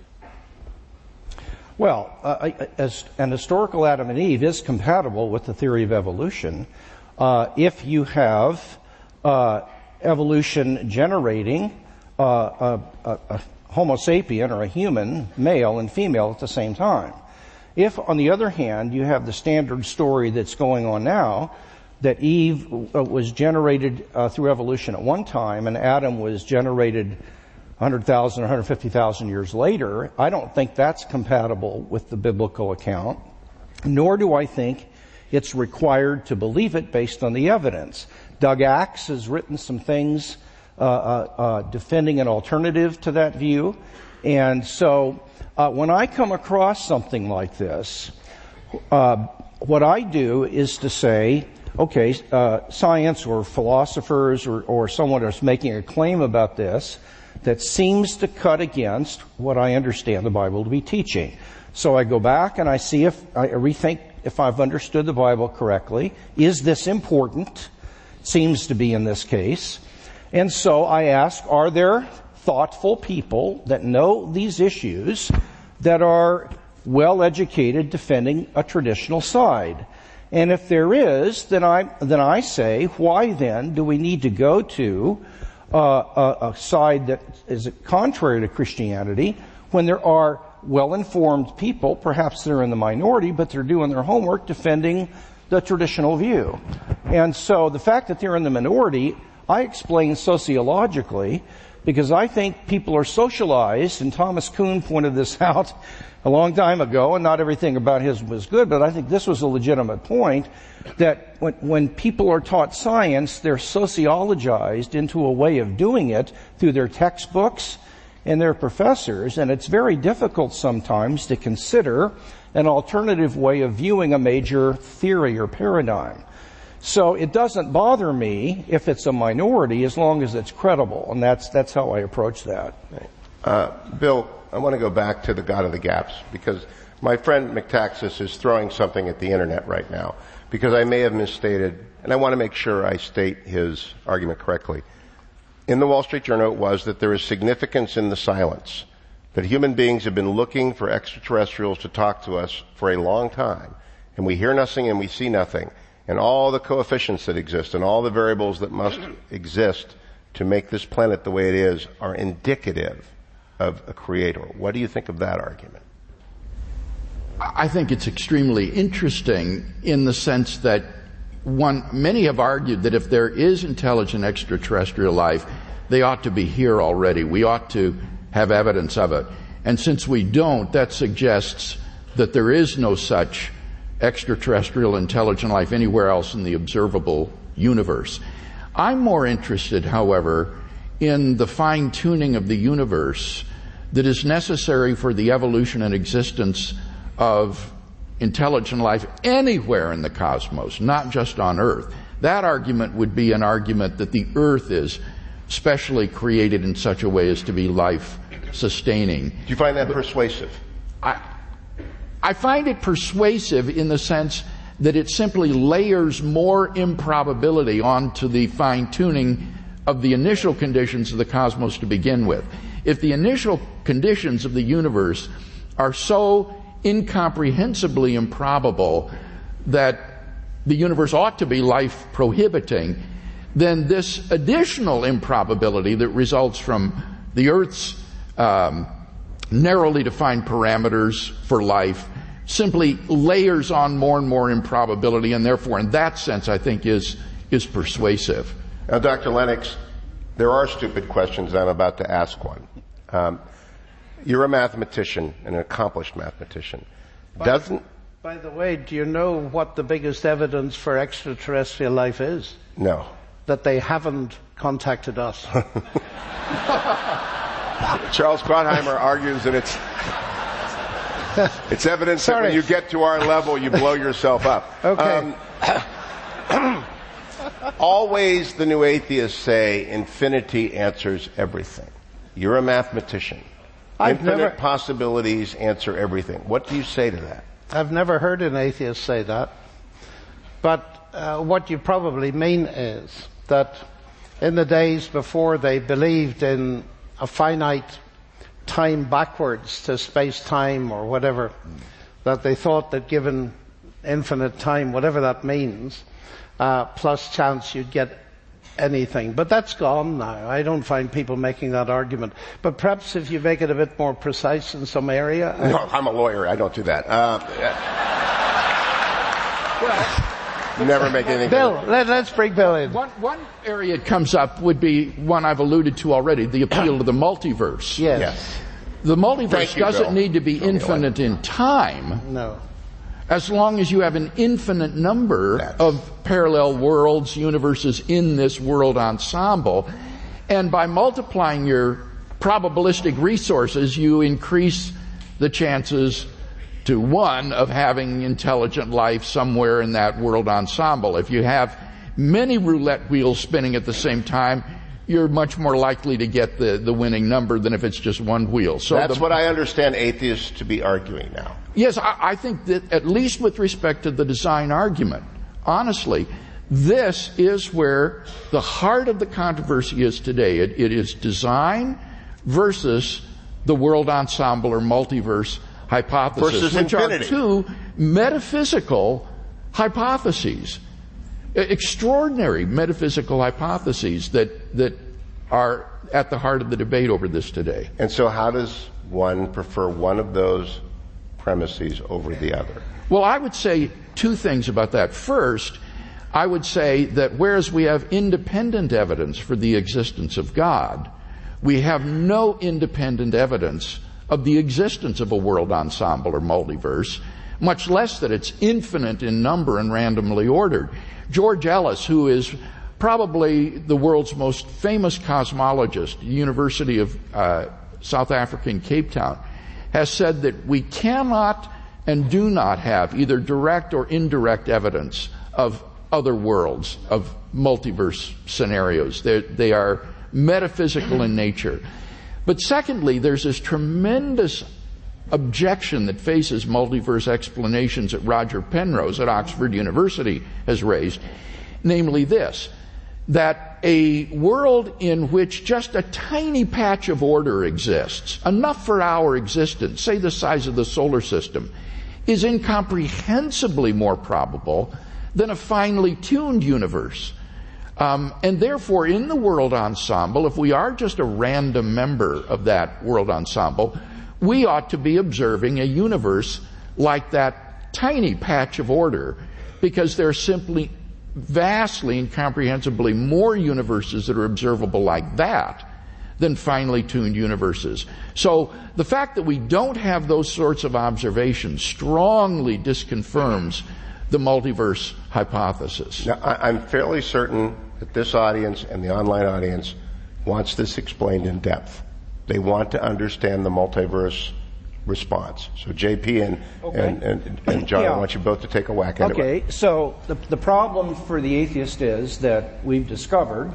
Well, uh, as an historical Adam and Eve is compatible with the theory of evolution uh, if you have uh, evolution generating uh, a, a, a Homo sapien, or a human, male and female at the same time. If, on the other hand, you have the standard story that's going on now, that Eve was generated uh, through evolution at one time and Adam was generated one hundred thousand or one hundred fifty thousand years later, I don't think that's compatible with the biblical account, nor do I think it's required to believe it based on the evidence. Doug Axe has written some things uh, uh, uh, defending an alternative to that view, and so uh, when I come across something like this, uh, what I do is to say, okay, uh, science or philosophers or, or someone is making a claim about this that seems to cut against what I understand the Bible to be teaching. So I go back and I see if I rethink if I've understood the Bible correctly. Is this important? Seems to be in this case. And so I ask, are there thoughtful people that know these issues that are well educated defending a traditional side? And if there is, then I then I say, why then do we need to go to uh, a, a side that is contrary to Christianity when there are well-informed people, perhaps they're in the minority, but they're doing their homework defending the traditional view? And so the fact that they're in the minority, I explain sociologically, because I think people are socialized, and Thomas Kuhn pointed this out a long time ago, and not everything about his was good, but I think this was a legitimate point, that when, when people are taught science, they're sociologized into a way of doing it through their textbooks and their professors, and it's very difficult sometimes to consider an alternative way of viewing a major theory or paradigm. So it doesn't bother me if it's a minority as long as it's credible, and that's that's how I approach that. Uh, Bill, I want to go back to the God of the Gaps, because my friend McTaxis is throwing something at the internet right now, because I may have misstated, and I want to make sure I state his argument correctly. In the Wall Street Journal, it was that there is significance in the silence, that human beings have been looking for extraterrestrials to talk to us for a long time, and we hear nothing and we see nothing, and all the coefficients that exist and all the variables that must exist to make this planet the way it is are indicative of a creator. What do you think of that argument? I think it's extremely interesting in the sense that one, many have argued that if there is intelligent extraterrestrial life, they ought to be here already. We ought to have evidence of it. And since we don't, that suggests that there is no such extraterrestrial intelligent life anywhere else in the observable universe. I'm more interested, however, in the fine-tuning of the universe that is necessary for the evolution and existence of intelligent life anywhere in the cosmos, not just on Earth. That argument would be an argument that the Earth is specially created in such a way as to be life-sustaining. Do you find that but persuasive? I, I find it persuasive in the sense that it simply layers more improbability onto the fine-tuning of the initial conditions of the cosmos to begin with. If the initial conditions of the universe are so incomprehensibly improbable that the universe ought to be life-prohibiting, then this additional improbability that results from the Earth's um, narrowly defined parameters for life simply layers on more and more improbability, and therefore, in that sense, I think is is persuasive. Now, Doctor Lennox, there are stupid questions. I'm about to ask one. Um, you're a mathematician, an accomplished mathematician. By, Doesn't by the way, do you know what the biggest evidence for extraterrestrial life is? No. That they haven't contacted us. Charles Krauthammer argues that it's it's evidence Sorry. that when you get to our level, you blow yourself up. Okay. Um, always the new atheists say infinity answers everything. You're a mathematician. I've Infinite never, possibilities answer everything. What do you say to that? I've never heard an atheist say that. But uh, what you probably mean is that in the days before they believed in a finite time backwards to space-time or whatever, that they thought that given infinite time, whatever that means, uh, plus chance, you'd get anything. But that's gone now. I don't find people making that argument. But perhaps if you make it a bit more precise in some area. No, I'm a lawyer. I don't do that. Uh, well, never make anything. Bill, let, let's bring Bill in. One, one area it comes up would be one I've alluded to already, the appeal to the multiverse. Yes. Yes. The multiverse you, doesn't Bill. need to be infinite in time. No. As long as you have an infinite number That's... of parallel worlds, universes in this world ensemble. And by multiplying your probabilistic resources, you increase the chances to one of having intelligent life somewhere in that world ensemble. If you have many roulette wheels spinning at the same time, you're much more likely to get the, the winning number than if it's just one wheel. So that's the, what I understand atheists to be arguing now. Yes, I, I think that at least with respect to the design argument, honestly, this is where the heart of the controversy is today. It, it is design versus the world ensemble or multiverse hypothesis, versus which infinity. are two metaphysical hypotheses. Extraordinary metaphysical hypotheses that, that are at the heart of the debate over this today. And so how does one prefer one of those premises over the other? Well, I would say two things about that. First, I would say that whereas we have independent evidence for the existence of God, we have no independent evidence of the existence of a world ensemble or multiverse, much less that it's infinite in number and randomly ordered. George Ellis, who is probably the world's most famous cosmologist, University of uh, South Africa in Cape Town, has said that we cannot and do not have either direct or indirect evidence of other worlds, of multiverse scenarios. They're, they are metaphysical in nature. But secondly, there's this tremendous objection that faces multiverse explanations that Roger Penrose at Oxford University has raised, namely this, that a world in which just a tiny patch of order exists, enough for our existence, say the size of the solar system, is incomprehensibly more probable than a finely tuned universe. Um, and therefore, in the world ensemble, if we are just a random member of that world ensemble, we ought to be observing a universe like that tiny patch of order, because there are simply vastly, incomprehensibly more universes that are observable like that than finely tuned universes. So the fact that we don't have those sorts of observations strongly disconfirms the multiverse hypothesis. Now, I'm fairly certain that this audience and the online audience wants this explained in depth. They want to understand the multiverse response. So J P and, okay. and, and, and John, yeah. I want you both to take a whack at it. Okay, so the, the problem for the atheist is that we've discovered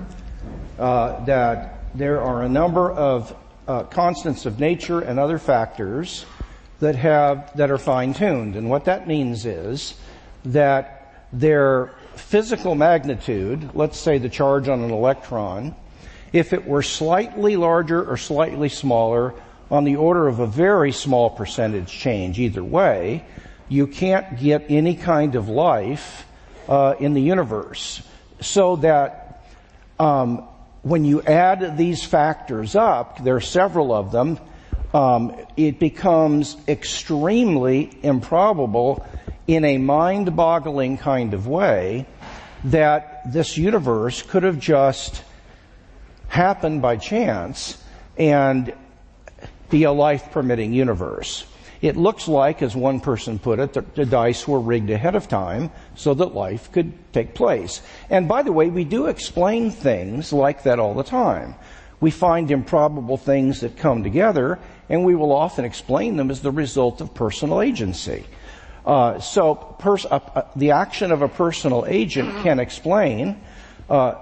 uh, that there are a number of uh, constants of nature and other factors that have that are fine-tuned. And what that means is that their physical magnitude, let's say the charge on an electron, if it were slightly larger or slightly smaller, on the order of a very small percentage change either way, you can't get any kind of life uh, in the universe. So that um, when you add these factors up, there are several of them, um, it becomes extremely improbable in a mind-boggling kind of way that this universe could have just happened by chance and be a life-permitting universe. It looks like, as one person put it, that the dice were rigged ahead of time so that life could take place. And by the way, we do explain things like that all the time. We find improbable things that come together, and we will often explain them as the result of personal agency. Uh, so pers- uh, uh, the action of a personal agent can explain uh,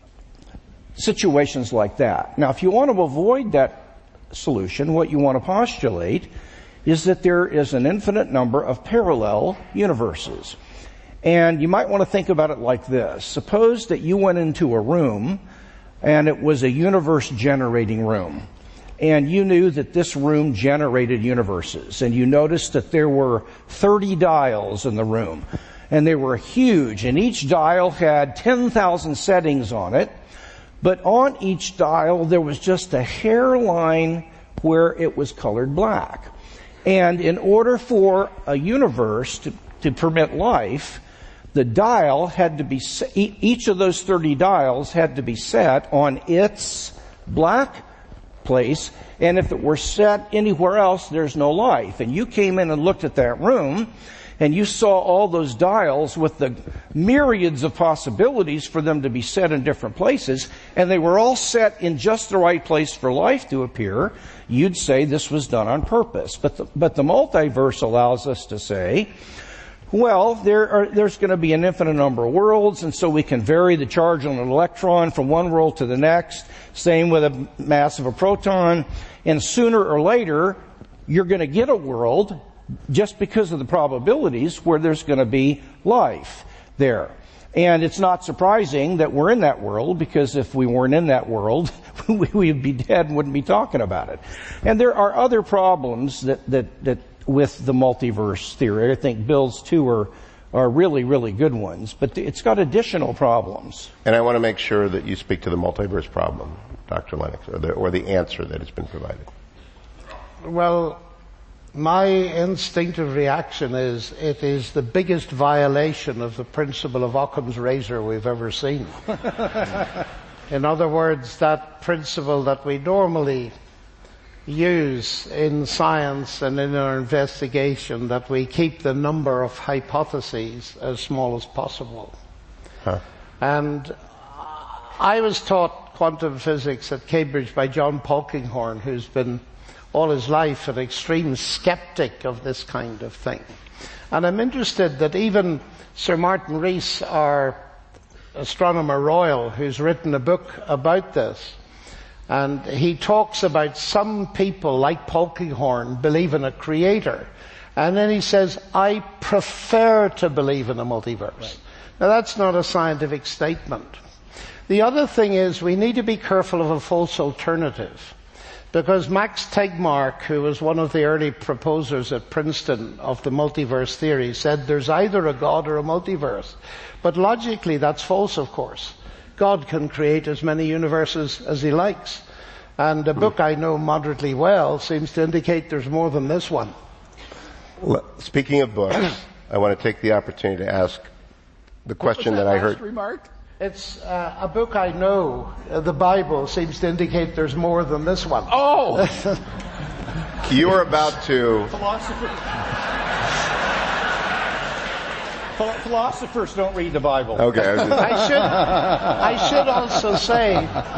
situations like that. Now, if you want to avoid that solution, what you want to postulate is that there is an infinite number of parallel universes. And you might want to think about it like this. Suppose that you went into a room and it was a universe generating room. And you knew that this room generated universes. And you noticed that there were thirty dials in the room. And they were huge. And each dial had ten thousand settings on it. But on each dial, there was just a hairline where it was colored black. And in order for a universe to, to permit life, the dial had to be, each of those thirty dials had to be set on its black place. And if it were set anywhere else, there's no life. And you came in and looked at that room, and you saw all those dials with the myriads of possibilities for them to be set in different places, and they were all set in just the right place for life to appear, you'd say this was done on purpose. But the, but the multiverse allows us to say, well, there are, there's going to be an infinite number of worlds, and so we can vary the charge on an electron from one world to the next. Same with a mass of a proton. And sooner or later, you're going to get a world, just because of the probabilities, where there's going to be life there. And it's not surprising that we're in that world, because if we weren't in that world, we'd be dead and wouldn't be talking about it. And there are other problems that, that, that with the multiverse theory. I think Bill's two are, are really, really good ones, but it's got additional problems. And I want to make sure that you speak to the multiverse problem, Doctor Lennox, or the, or the answer that has been provided. Well, my instinctive reaction is it is the biggest violation of the principle of Occam's razor we've ever seen. In other words, that principle that we normally use in science and in our investigation, that we keep the number of hypotheses as small as possible. Huh. And I was taught quantum physics at Cambridge by John Polkinghorne, who's been all his life an extreme skeptic of this kind of thing. And I'm interested that even Sir Martin Rees, our astronomer royal, who's written a book about this, and he talks about some people like Polkinghorne believe in a creator. And then he says, I prefer to believe in a multiverse. Right. Now that's not a scientific statement. The other thing is we need to be careful of a false alternative. Because Max Tegmark, who was one of the early proposers at Princeton of the multiverse theory, said there's either a God or a multiverse. But logically that's false, of course. God can create as many universes as he likes. And a book I know moderately well seems to indicate there's more than this one. Speaking of books, I want to take the opportunity to ask the question that, that I heard. Remark? It's uh, a book I know, uh, the Bible, seems to indicate there's more than this one. Oh! You were about to... Philosopher. Philosophers don't read the Bible. Okay. I, just... I should, I should also say,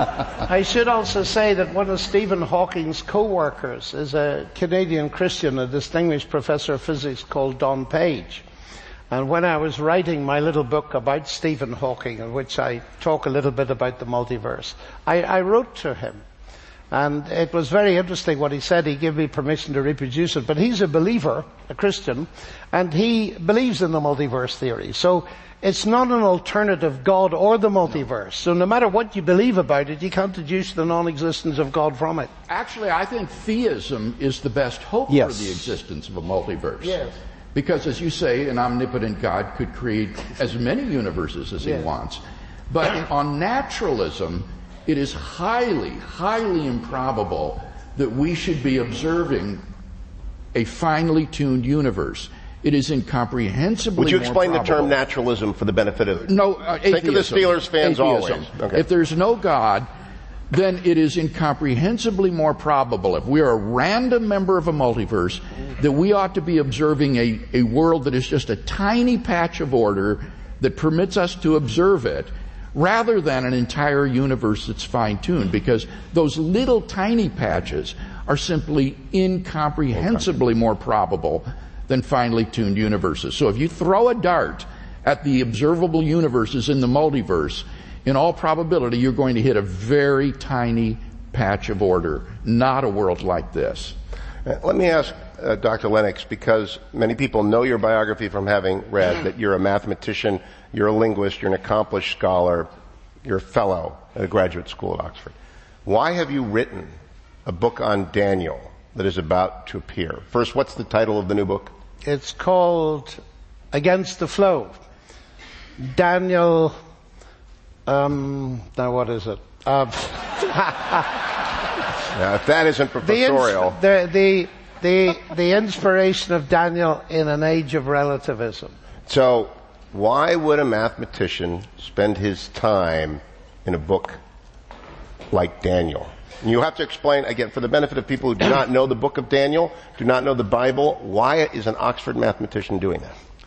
I should also say that one of Stephen Hawking's co-workers is a Canadian Christian, a distinguished professor of physics called Don Page. And when I was writing my little book about Stephen Hawking, in which I talk a little bit about the multiverse, I, I wrote to him. And it was very interesting what he said. He gave me permission to reproduce it. But he's a believer, a Christian, and he believes in the multiverse theory. So it's not an alternative God or the multiverse. So no matter what you believe about it, you can't deduce the non-existence of God from it. Actually, I think theism is the best hope yes. for the existence of a multiverse. Yes. Because, as you say, an omnipotent God could create as many universes as he yes. wants. But on naturalism, it is highly, highly improbable that we should be observing a finely tuned universe. It is incomprehensibly more Would you explain more the term naturalism for the benefit of... No, uh, atheism. Think of the Steelers fans atheism. always. Okay. If there's no God, then it is incomprehensibly more probable, if we are a random member of a multiverse, that we ought to be observing a, a world that is just a tiny patch of order that permits us to observe it, rather than an entire universe that's fine-tuned, because those little tiny patches are simply incomprehensibly more probable than finely tuned universes. So if you throw a dart at the observable universes in the multiverse, in all probability you're going to hit a very tiny patch of order, not a world like this. Uh, let me ask uh, Doctor Lennox, because many people know your biography from having read that you're a mathematician, you're a linguist, you're an accomplished scholar, you're a fellow at a graduate school at Oxford. Why have you written a book on Daniel that is about to appear? First, what's the title of the new book? It's called Against the Flow. Daniel, um, now what is it? Uh, yeah, if that isn't professorial. The, the, the, the, the inspiration of Daniel in an age of relativism. So, why would a mathematician spend his time in a book like Daniel? And you have to explain, again, for the benefit of people who do not know the book of Daniel, do not know the Bible, why is an Oxford mathematician doing that?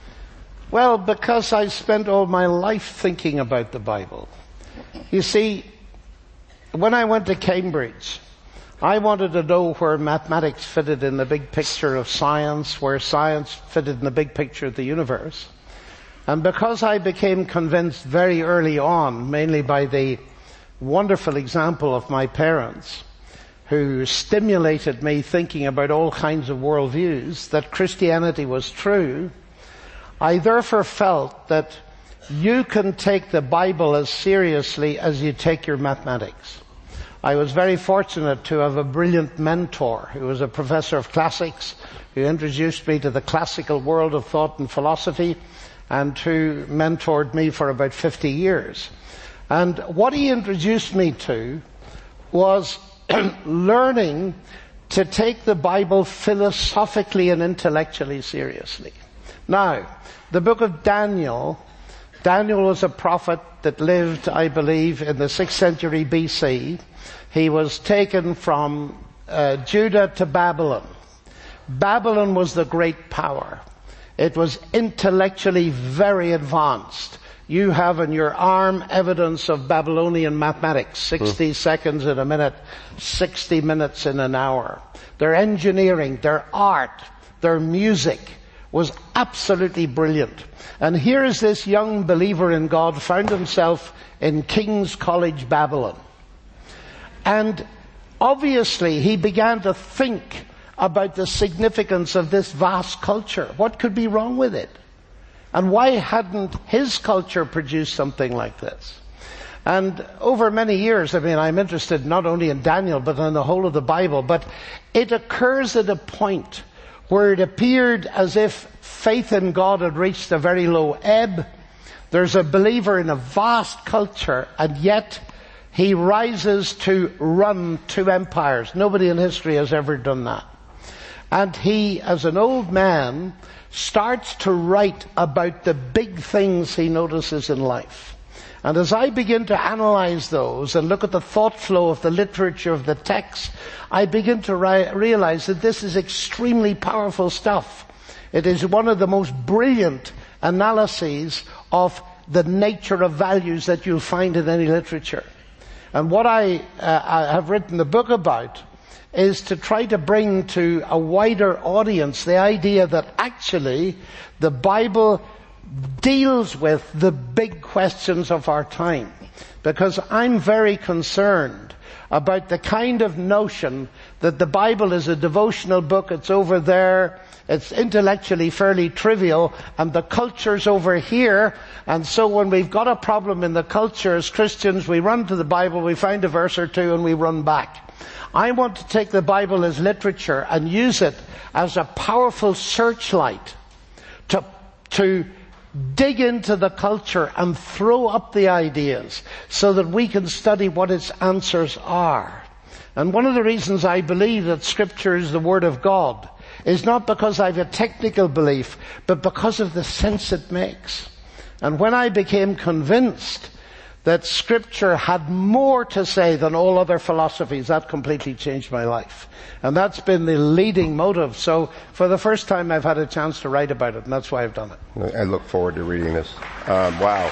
Well, because I spent all my life thinking about the Bible. You see, when I went to Cambridge, I wanted to know where mathematics fitted in the big picture of science, where science fitted in the big picture of the universe. And because I became convinced very early on, mainly by the wonderful example of my parents, who stimulated me thinking about all kinds of worldviews, that Christianity was true, I therefore felt that you can take the Bible as seriously as you take your mathematics. I was very fortunate to have a brilliant mentor who was a professor of classics, who introduced me to the classical world of thought and philosophy, and who mentored me for about fifty years. And what he introduced me to was learning to take the Bible philosophically and intellectually seriously. Now, the book of Daniel, Daniel was a prophet that lived, I believe, in the sixth century B C. He was taken from uh, Judah to Babylon. Babylon was the great power. It was intellectually very advanced. You have in your arm evidence of Babylonian mathematics, sixty mm. seconds in a minute, sixty minutes in an hour. Their engineering, their art, their music was absolutely brilliant. And here is this young believer in God found himself in King's College, Babylon. And obviously he began to think about the significance of this vast culture. What could be wrong with it? And why hadn't his culture produced something like this? And over many years, I mean, I'm interested not only in Daniel, but in the whole of the Bible, but it occurs at a point where it appeared as if faith in God had reached a very low ebb. There's a believer in a vast culture, and yet he rises to run two empires. Nobody in history has ever done that. And he, as an old man, starts to write about the big things he notices in life. And as I begin to analyze those and look at the thought flow of the literature of the text, I begin to ri- realize that this is extremely powerful stuff. It is one of the most brilliant analyses of the nature of values that you'll find in any literature. And what I, uh, I have written the book about is to try to bring to a wider audience the idea that actually the Bible deals with the big questions of our time. Because I'm very concerned about the kind of notion that the Bible is a devotional book, it's over there, it's intellectually fairly trivial, and the culture's over here, and so when we've got a problem in the culture as Christians, we run to the Bible, we find a verse or two, and we run back. I want to take the Bible as literature and use it as a powerful searchlight to, to dig into the culture and throw up the ideas so that we can study what its answers are. And one of the reasons I believe that Scripture is the Word of God is not because I have a technical belief, but because of the sense it makes. And when I became convinced that Scripture had more to say than all other philosophies, that completely changed my life. And that's been the leading motive. So for the first time I've had a chance to write about it, and that's why I've done it. I look forward to reading this. Um, wow.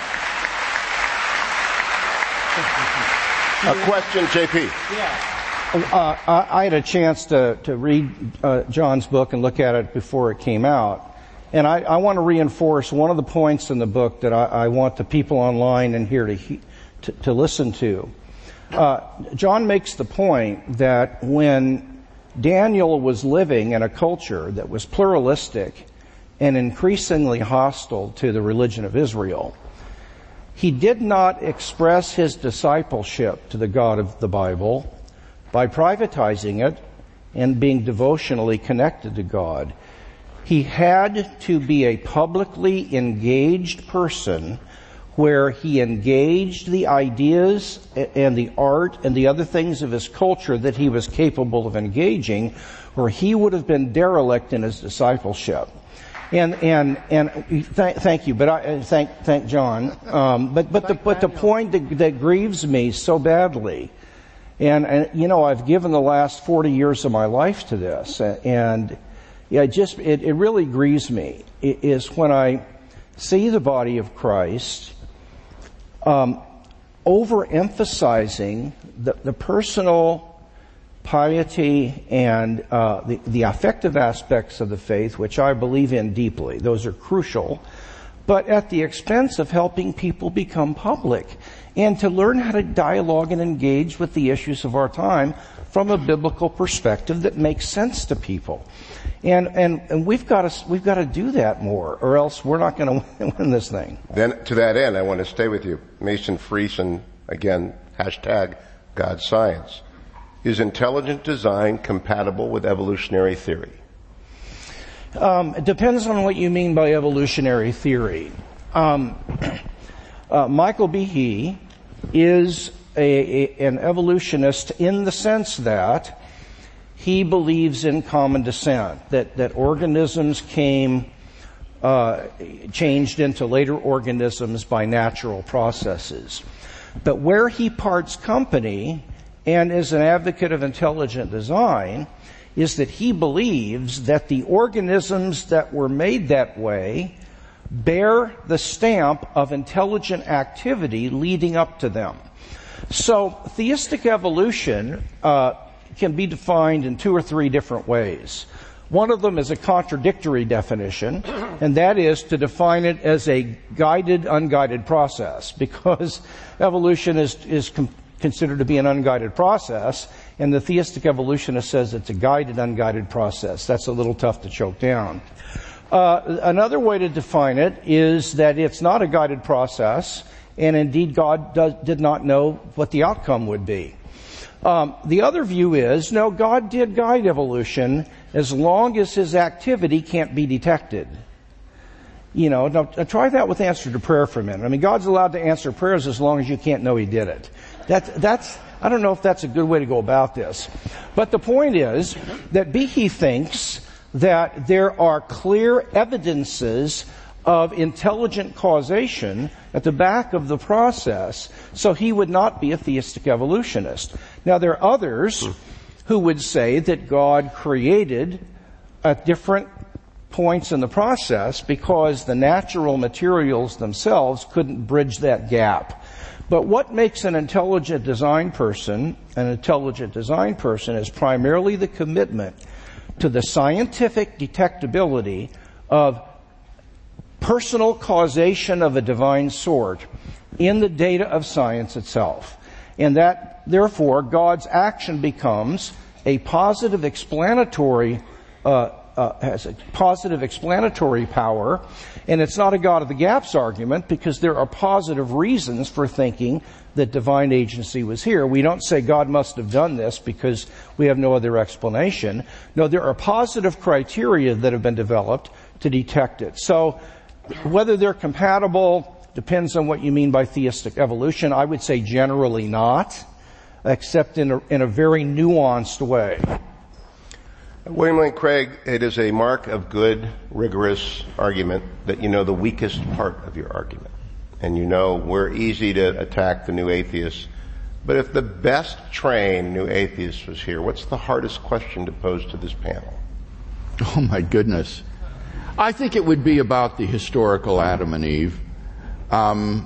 A question, J P. Yeah. Uh, I had a chance to, to read uh, John's book and look at it before it came out. And I, I want to reinforce one of the points in the book that I, I want the people online and here to, to, to listen to. Uh, John makes the point that when Daniel was living in a culture that was pluralistic and increasingly hostile to the religion of Israel, he did not express his discipleship to the God of the Bible by privatizing it and being devotionally connected to God. He had to be a publicly engaged person where he engaged the ideas and the art and the other things of his culture that he was capable of engaging, or he would have been derelict in his discipleship. And and and th- thank you, but I thank thank John. Um, but but the but the point that, that grieves me so badly, and and you know I've given the last forty years of my life to this, and yeah, it just it, it really grieves me is when I see the body of Christ um, overemphasizing the, the personal piety and uh, the, the affective aspects of the faith, which I believe in deeply. Those are crucial, but at the expense of helping people become public and to learn how to dialogue and engage with the issues of our time from a biblical perspective that makes sense to people. And and, and we've got to we've got to do that more, or else we're not going to win this thing. Then, to that end, I want to stay with you, Mason Friesen. Again, hashtag God Science. Is intelligent design compatible with evolutionary theory? Um, it depends on what you mean by evolutionary theory. Um, uh, Michael Behe is a, a, an evolutionist in the sense that he believes in common descent, that, that organisms came, uh, changed into later organisms by natural processes. But where he parts company and is an advocate of intelligent design is that he believes that the organisms that were made that way bear the stamp of intelligent activity leading up to them. So theistic evolution uh, can be defined in two or three different ways. One of them is a contradictory definition, and that is to define it as a guided, unguided process, because evolution is, is com- considered to be an unguided process, and the theistic evolutionist says it's a guided, unguided process. That's a little tough to choke down. Uh, another way to define it is that it's not a guided process, and indeed God does, did not know what the outcome would be. Um, the other view is, no, God did guide evolution as long as his activity can't be detected. You know, now try that with answer to prayer for a minute. I mean, God's allowed to answer prayers as long as you can't know he did it. That's, that's, I don't know if that's a good way to go about this. But the point is that Behe thinks that there are clear evidences of intelligent causation at the back of the process, so he would not be a theistic evolutionist. Now, there are others who would say that God created at different points in the process because the natural materials themselves couldn't bridge that gap. But what makes an intelligent design person an intelligent design person is primarily the commitment to the scientific detectability of personal causation of a divine sort in the data of science itself. And that, therefore, God's action becomes a positive explanatory, uh, uh, has a positive explanatory power, and it's not a God of the gaps argument because there are positive reasons for thinking that divine agency was here. We don't say God must have done this because we have no other explanation. No, there are positive criteria that have been developed to detect it. So, whether they're compatible depends on what you mean by theistic evolution. I would say generally not, except in a, in a very nuanced way. William Lane Craig, it is a mark of good, rigorous argument that you know the weakest part of your argument. And you know we're easy to attack the new atheists. But if the best trained new atheist was here, what's the hardest question to pose to this panel? Oh my goodness. I think it would be about the historical Adam and Eve. Um,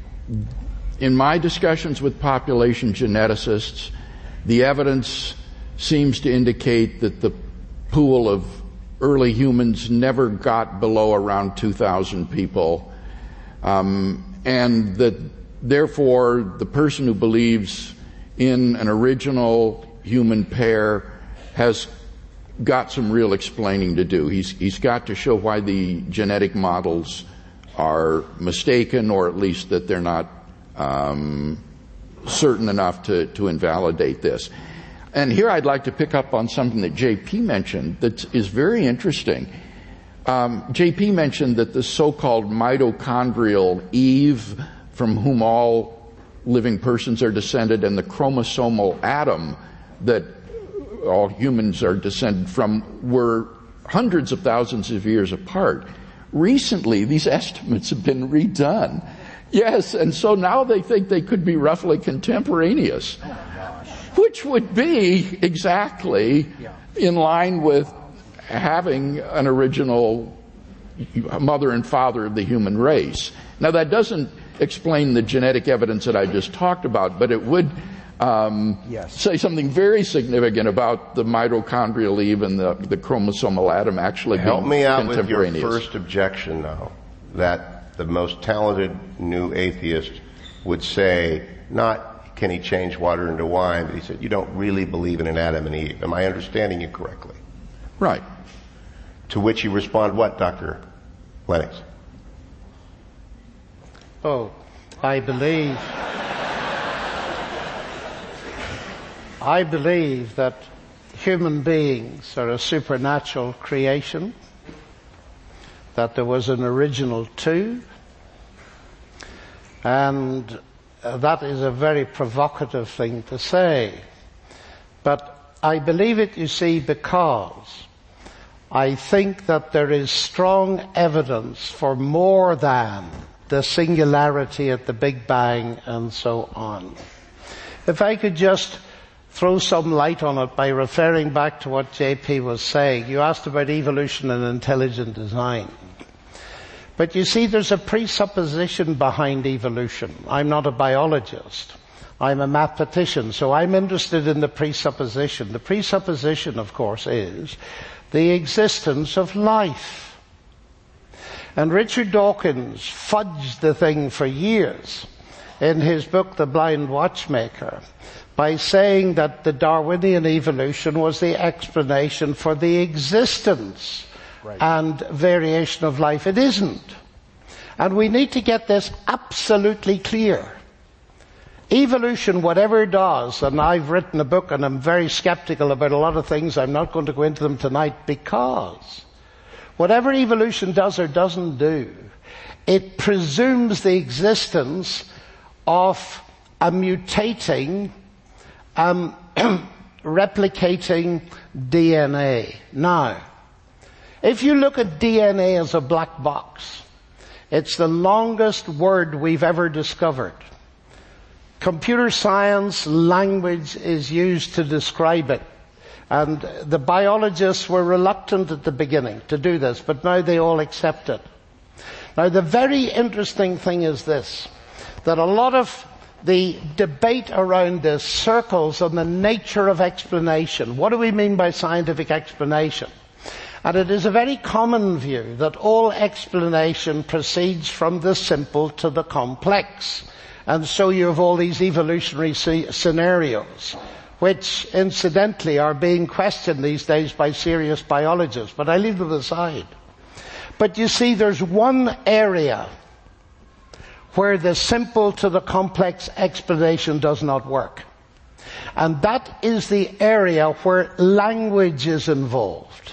in my discussions with population geneticists, the evidence seems to indicate that the pool of early humans never got below around two thousand people, um, and that therefore the person who believes in an original human pair has got some real explaining to do. He's, he's got to show why the genetic models are mistaken, or at least that they're not um, certain enough to, to invalidate this. And here I'd like to pick up on something that J P mentioned that is very interesting. Um, J P mentioned that the so-called mitochondrial Eve, from whom all living persons are descended, and the chromosomal Adam that all humans are descended from, were hundreds of thousands of years apart. Recently, these estimates have been redone. Yes, and so now they think they could be roughly contemporaneous, which would be exactly in line with having an original mother and father of the human race. Now, that doesn't explain the genetic evidence that I just talked about, but it would um, yes. say something very significant about the mitochondrial Eve and the, the chromosomal Adam actually being Help me out with your contemporaneous. first objection, though, that the most talented new atheist would say, not can he change water into wine, but he said, you don't really believe in an Adam and Eve. Am I understanding you correctly? Right. To which you respond, what, Doctor Lennox? Oh, I believe, I believe that human beings are a supernatural creation, that there was an original two, and uh, that is a very provocative thing to say. But I believe it, you see, because I think that there is strong evidence for more than the singularity at the Big Bang and so on. If I could just throw some light on it by referring back to what J P was saying. You asked about evolution and intelligent design. But you see, there's a presupposition behind evolution. I'm not a biologist. I'm a mathematician, so I'm interested in the presupposition. The presupposition, of course, is the existence of life. And Richard Dawkins fudged the thing for years in his book, The Blind Watchmaker, by saying that the Darwinian evolution was the explanation for the existence right. and variation of life. It isn't. And we need to get this absolutely clear. Evolution, whatever it does, and I've written a book and I'm very skeptical about a lot of things, I'm not going to go into them tonight, because whatever evolution does or doesn't do, it presumes the existence of a mutating, um, replicating D N A. Now, if you look at D N A as a black box, it's the longest word we've ever discovered. Computer science language is used to describe it. And the biologists were reluctant at the beginning to do this, but now they all accept it. Now, the very interesting thing is this, that a lot of the debate around this circles on the nature of explanation. What do we mean by scientific explanation? And it is a very common view that all explanation proceeds from the simple to the complex. And so you have all these evolutionary scenarios, which incidentally are being questioned these days by serious biologists, but I leave them aside. But you see, there's one area where the simple to the complex explanation does not work. And that is the area where language is involved.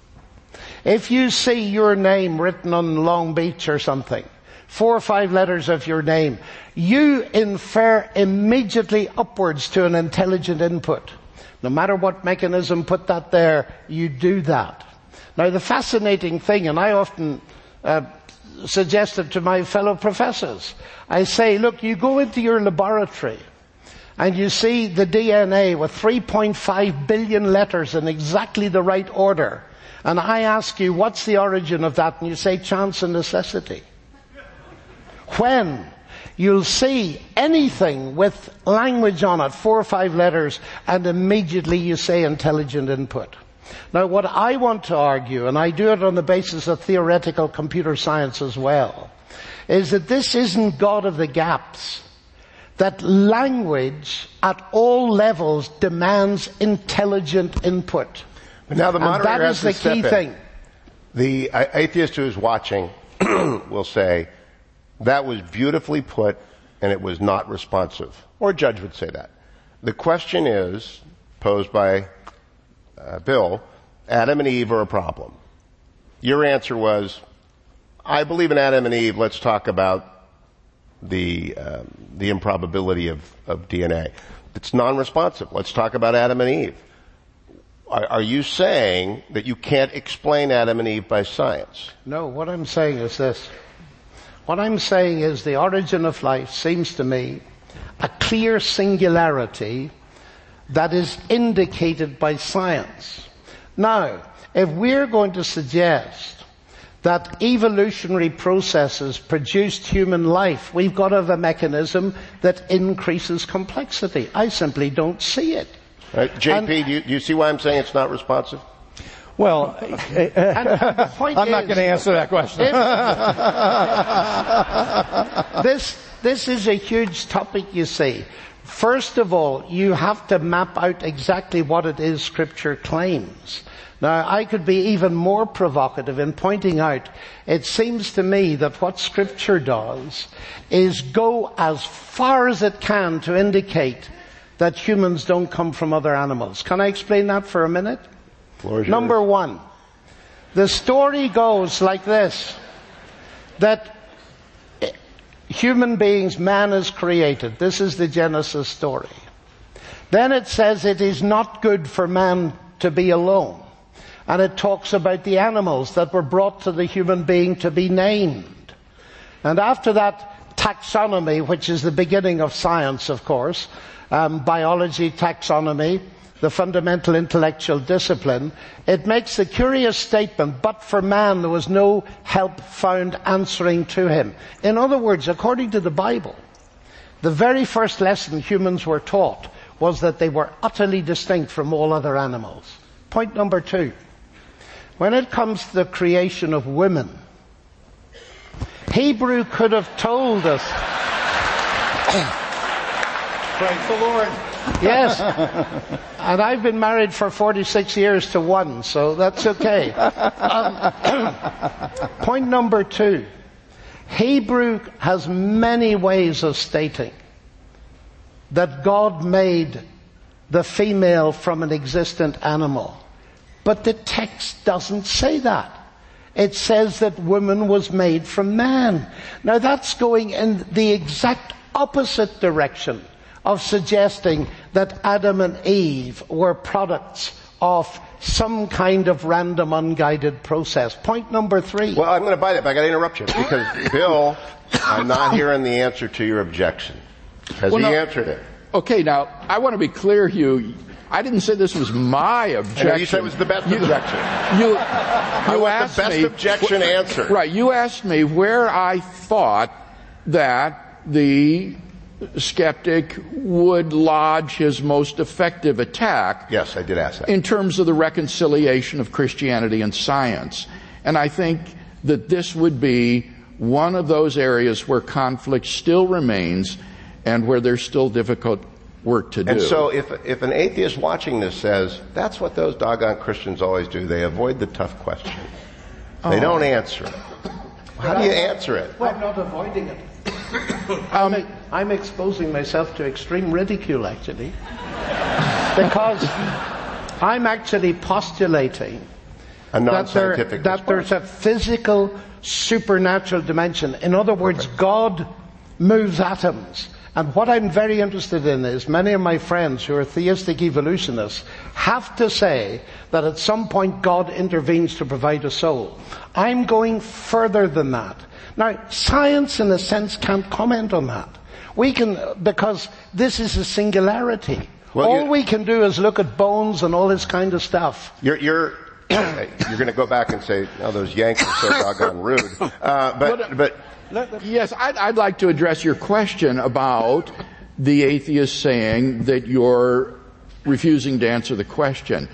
If you see your name written on Long Beach or something, four or five letters of your name, you infer immediately upwards to an intelligent input. No matter what mechanism put that there, you do that. Now, the fascinating thing, and I often uh, suggest it to my fellow professors, I say, look, you go into your laboratory and you see the D N A with three point five billion letters in exactly the right order. And I ask you, what's the origin of that? And you say, chance and necessity. When you'll see anything with language on it, four or five letters, and immediately you say intelligent input. Now, what I want to argue, and I do it on the basis of theoretical computer science as well, is that this isn't God of the gaps. That language at all levels demands intelligent input. But now the moderator and that has is the to key step thing. in. The atheist who is watching will say, that was beautifully put and it was not responsive. Or a judge would say that. The question is, posed by uh, Bill, Adam and Eve are a problem. Your answer was, I believe in Adam and Eve, let's talk about the um, the improbability of, of D N A. It's non-responsive. Let's talk about Adam and Eve. Are, are you saying that you can't explain Adam and Eve by science? No, what I'm saying is this. What I'm saying is the origin of life seems to me a clear singularity that is indicated by science. Now, if we're going to suggest that evolutionary processes produced human life, we've got to have a mechanism that increases complexity. I simply don't see it. Right. J P, And- do, you, do you see why I'm saying it's not responsive? Well, And, and the point I'm not is, going to answer that question. this, this is a huge topic, you see. First of all, you have to map out exactly what it is Scripture claims. Now, I could be even more provocative in pointing out, it seems to me that what Scripture does is go as far as it can to indicate that humans don't come from other animals. Can I explain that for a minute? Number one, the story goes like this, that human beings, man is created. This is the Genesis story. Then it says it is not good for man to be alone. And it talks about the animals that were brought to the human being to be named. And after that, taxonomy, which is the beginning of science, of course, um, biology, taxonomy, the fundamental intellectual discipline, it makes the curious statement, but for man there was no help found answering to him. In other words, according to the Bible, the very first lesson humans were taught was that they were utterly distinct from all other animals. Point number two. When it comes to the creation of women, Hebrew could have told us. Praise the Lord. Yes. And I've been married for forty-six years to one, so that's okay. Um, point number two. Hebrew has many ways of stating that God made the female from an existent animal. But the text doesn't say that. It says that woman was made from man. Now that's going in the exact opposite direction of suggesting that Adam and Eve were products of some kind of random, unguided process. Point number three. Well, I'm going to buy that, but I got to interrupt you because, Bill, I'm not hearing the answer to your objection. Has Well, he no. answered it? Okay, now, I want to be clear, Hugh. I didn't say this was my objection. I know you said it was the best You- objection. You, you I want asked the best me, objection answered. Right, you asked me where I thought that the skeptic would lodge his most effective attack. Yes, I did ask that. In terms of the reconciliation of Christianity and science. And I think that this would be one of those areas where conflict still remains and where there's still difficult work to do. And so if if an atheist watching this says, that's what those doggone Christians always do, they avoid the tough question. They Oh. don't answer it. How do you answer it? I'm not avoiding it. I'm, I'm exposing myself to extreme ridicule, actually. Because I'm actually postulating A that, there, non-scientific that there's a physical, supernatural dimension. In other words, God moves atoms. And what I'm very interested in is many of my friends who are theistic evolutionists have to say that at some point God intervenes to provide a soul. I'm going further than that. Now, science in a sense can't comment on that. We can, because this is a singularity. Well, all you- we can do is look at bones and all this kind of stuff. You're, you're, you're going to go back and say, oh, those Yanks are so doggone rude. Uh, but, but, Yes, I'd, I'd like to address your question about the atheist saying that you're refusing to answer the question.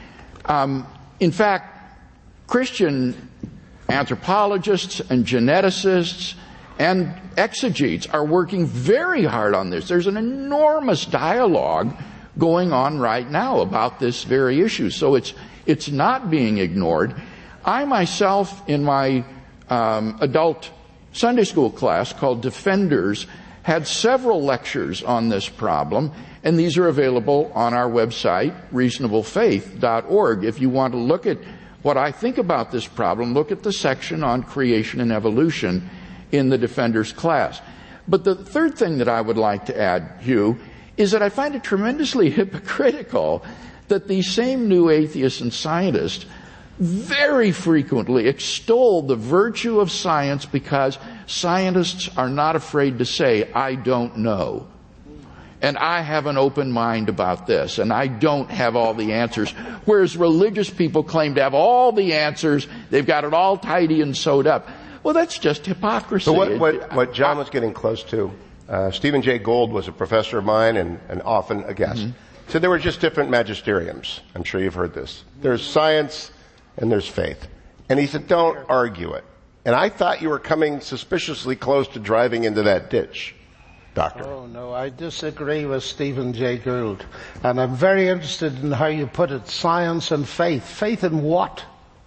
Um, in fact, Christian anthropologists and geneticists and exegetes are working very hard on this. There's an enormous dialogue going on right now about this very issue. So it's, it's not being ignored. I myself, in my um, adult Sunday school class called Defenders, had several lectures on this problem, and these are available on our website, reasonable faith dot org. If you want to look at what I think about this problem, look at the section on creation and evolution in the Defenders class. But the third thing that I would like to add, Hugh, is that I find it tremendously hypocritical that these same new atheists and scientists very frequently extol the virtue of science because scientists are not afraid to say, I don't know. and I have an open mind about this, and I don't have all the answers. Whereas religious people claim to have all the answers, they've got it all tidy and sewed up. Well, that's just hypocrisy. So what, what, what John was getting close to, uh, Stephen Jay Gould was a professor of mine and, and often a guest. Mm-hmm. So there were just different magisteriums. I'm sure you've heard this. There's science and there's faith. And he said, don't argue it. And I thought you were coming suspiciously close to driving into that ditch, Doctor. Oh, no, I disagree with Stephen Jay Gould. And I'm very interested in how you put it, science and faith. Faith in what?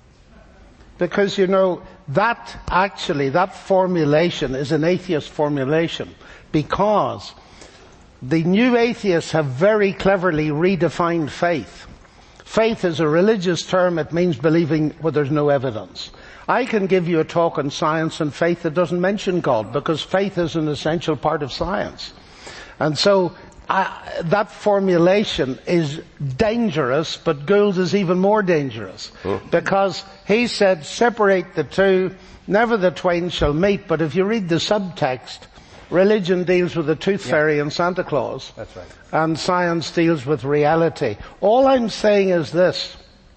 Because, you know, that actually, that formulation is an atheist formulation. Because the new atheists have very cleverly redefined faith. Faith is a religious term. It means believing where there's no evidence. I can give you a talk on science and faith that doesn't mention God, because faith is an essential part of science. And so I, that formulation is dangerous, but Gould is even more dangerous. Huh? Because he said, separate the two, never the twain shall meet. But if you read the subtext, religion deals with the tooth yeah. fairy and Santa Claus. That's right. And science deals with reality. All I'm saying is this,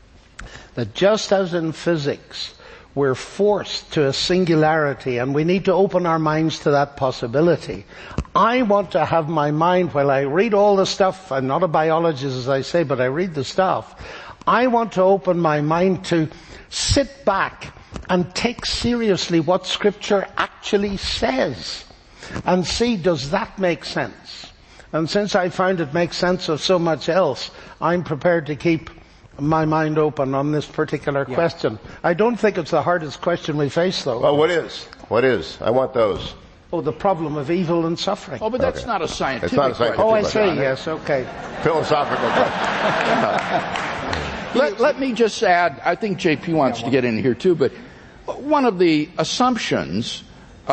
that just as in physics, we're forced to a singularity and we need to open our minds to that possibility. I want to have my mind, while I read all the stuff, I'm not a biologist as I say, but I read the stuff, I want to open my mind to sit back and take seriously what Scripture actually says and see, does that make sense? And since I found it makes sense of so much else, I'm prepared to keep my mind open on this particular yeah. question. I don't think it's the hardest question we face, though. Well, what is? What is? I want those. Oh, the problem of evil and suffering. Oh, but that's okay. not a scientific It's not a scientific question. Oh, I say yes, okay. Philosophical question. let, let me just add, I think J P wants yeah, well. to get in here too, but one of the assumptions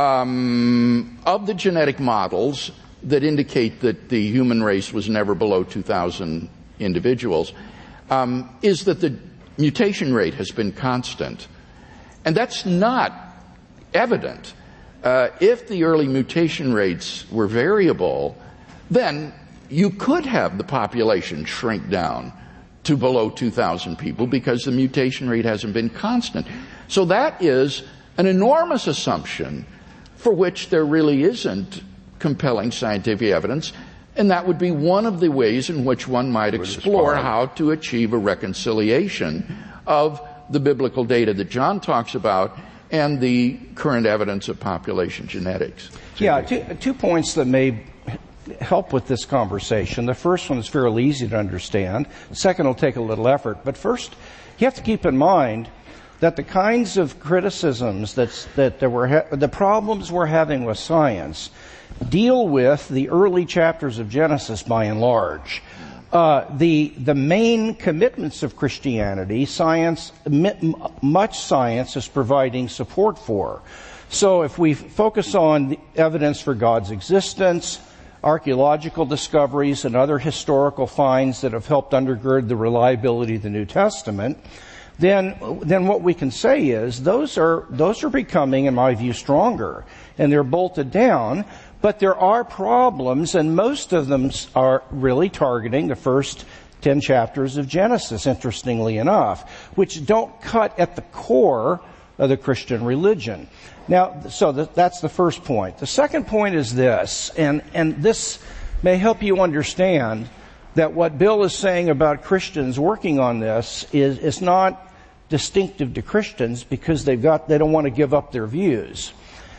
um, of the genetic models that indicate that the human race was never below two thousand individuals Um, is that the mutation rate has been constant. And that's not evident. Uh, if the early mutation rates were variable, then you could have the population shrink down to below two thousand people because the mutation rate hasn't been constant. So that is an enormous assumption for which there really isn't compelling scientific evidence. And that would be one of the ways in which one might explore how to achieve a reconciliation of the biblical data that John talks about and the current evidence of population genetics. Yeah, two, two points that may help with this conversation. The first one is fairly easy to understand. The second will take a little effort. But first, you have to keep in mind that the kinds of criticisms that's, that there were, ha- the problems we're having with science deal with the early chapters of Genesis by and large. Uh, the, the main commitments of Christianity, science, m- much science is providing support for. So if we focus on the evidence for God's existence, archaeological discoveries and other historical finds that have helped undergird the reliability of the New Testament, then, then what we can say is those are, those are becoming, in my view, stronger. And they're bolted down. But there are problems, and most of them are really targeting the first ten chapters of Genesis, interestingly enough, which don't cut at the core of the Christian religion. Now, so that, that's the first point. The second point is this, and, and this may help you understand that what Bill is saying about Christians working on this is, is not distinctive to Christians because they've got, they don't want to give up their views.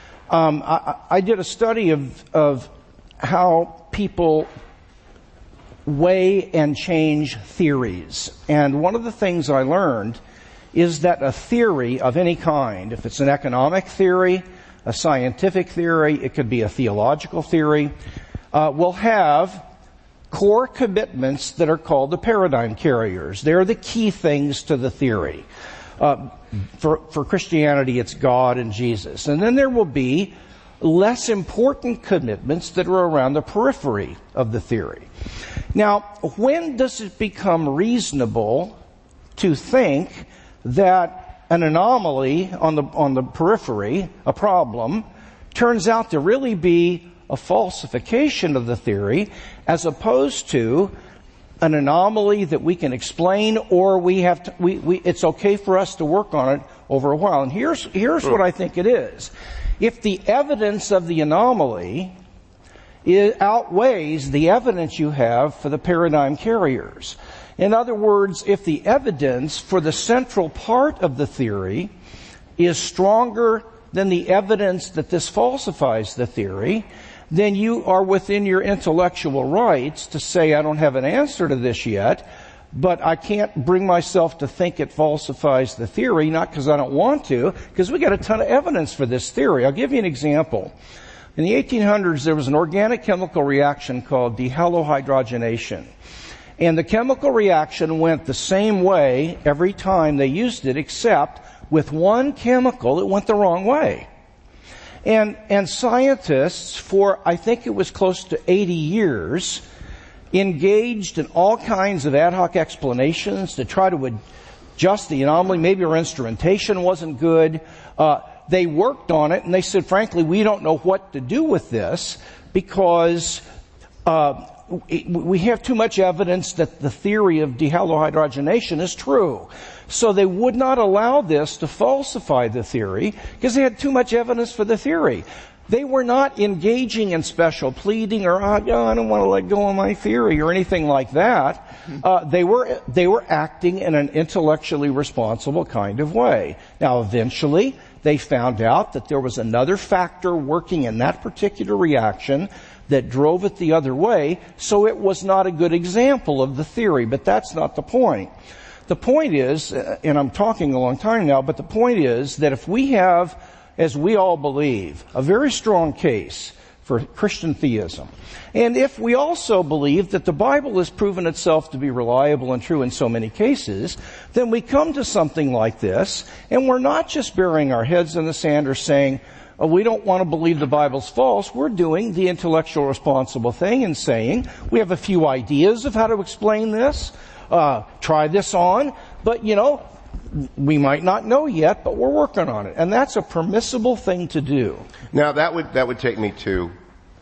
Um, I, I did a study of, of how people weigh and change theories. And one of the things I learned is that a theory of any kind, if it's an economic theory, a scientific theory, it could be a theological theory, uh, will have core commitments that are called the paradigm carriers. They're the key things to the theory. Uh, for, for Christianity, it's God and Jesus. And then there will be less important commitments that are around the periphery of the theory. Now, when does it become reasonable to think that an anomaly on the, on the periphery, a problem, turns out to really be a falsification of the theory as opposed to an anomaly that we can explain, or we have to, we, we, it's okay for us to work on it over a while. And here's, here's what I think it is. If the evidence of the anomaly it outweighs the evidence you have for the paradigm carriers. In other words, if the evidence for the central part of the theory is stronger than the evidence that this falsifies the theory, then you are within your intellectual rights to say, I don't have an answer to this yet, but I can't bring myself to think it falsifies the theory, not because I don't want to, because we got a ton of evidence for this theory. I'll give you an example. In the eighteen hundreds, there was an organic chemical reaction called dehalohydrogenation. And the chemical reaction went the same way every time they used it, except with one chemical, it went the wrong way. And, and scientists, for I think it was close to eighty years, engaged in all kinds of ad hoc explanations to try to adjust the anomaly. Maybe our instrumentation wasn't good. Uh, they worked on it, and they said, frankly, we don't know what to do with this because uh, we have too much evidence that the theory of dehalohydrogenation is true. So they would not allow this to falsify the theory because they had too much evidence for the theory. They were not engaging in special pleading or, oh, I don't want to let go of my theory or anything like that. Uh, they were, they were acting in an intellectually responsible kind of way. Now, eventually, they found out that there was another factor working in that particular reaction that drove it the other way, so it was not a good example of the theory, but that's not the point. The point is, and I'm talking a long time now, but the point is that if we have, as we all believe, a very strong case for Christian theism, and if we also believe that the Bible has proven itself to be reliable and true in so many cases, then we come to something like this, and we're not just burying our heads in the sand or saying, oh, we don't want to believe the Bible's false. We're doing the intellectual responsible thing and saying, we have a few ideas of how to explain this. Uh, try this on, but you know, we might not know yet, but we're working on it. And that's a permissible thing to do. Now that would, that would take me to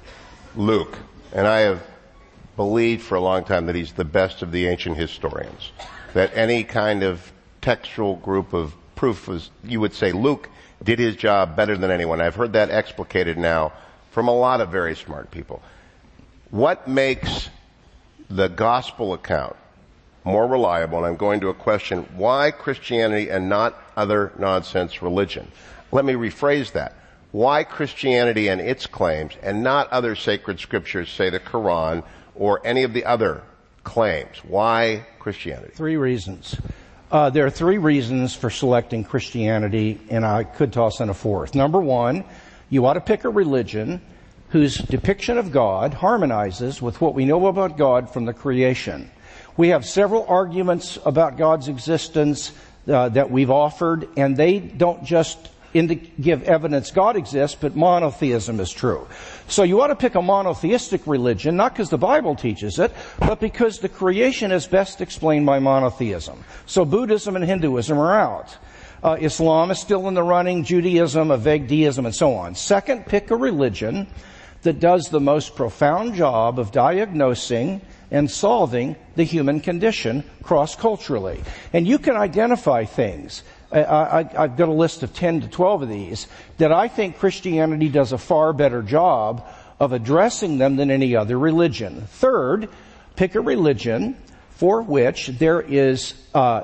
Luke. And I have believed for a long time that he's the best of the ancient historians. That any kind of textual group of proof was, you would say Luke did his job better than anyone. I've heard that explicated now from a lot of very smart people. What makes the gospel account more reliable? And I'm going to a question, why Christianity and not other nonsense religion? Let me rephrase that. Why Christianity and its claims and not other sacred scriptures, say the Quran or any of the other claims? Why Christianity? Three reasons. Uh, there are three reasons for selecting Christianity, and I could toss in a fourth. Number one, you ought to pick a religion whose depiction of God harmonizes with what we know about God from the creation. We have several arguments about God's existence uh, that we've offered, and they don't just indi- give evidence God exists, but monotheism is true. So you ought to pick a monotheistic religion, not because the Bible teaches it, but because the creation is best explained by monotheism. So Buddhism and Hinduism are out. Uh, Islam is still in the running, Judaism, a vague deism, and so on. Second, pick a religion that does the most profound job of diagnosing and solving the human condition cross-culturally. And you can identify things. I, I, I've got a list of ten to twelve of these that I think Christianity does a far better job of addressing them than any other religion. Third, pick a religion for which there is uh,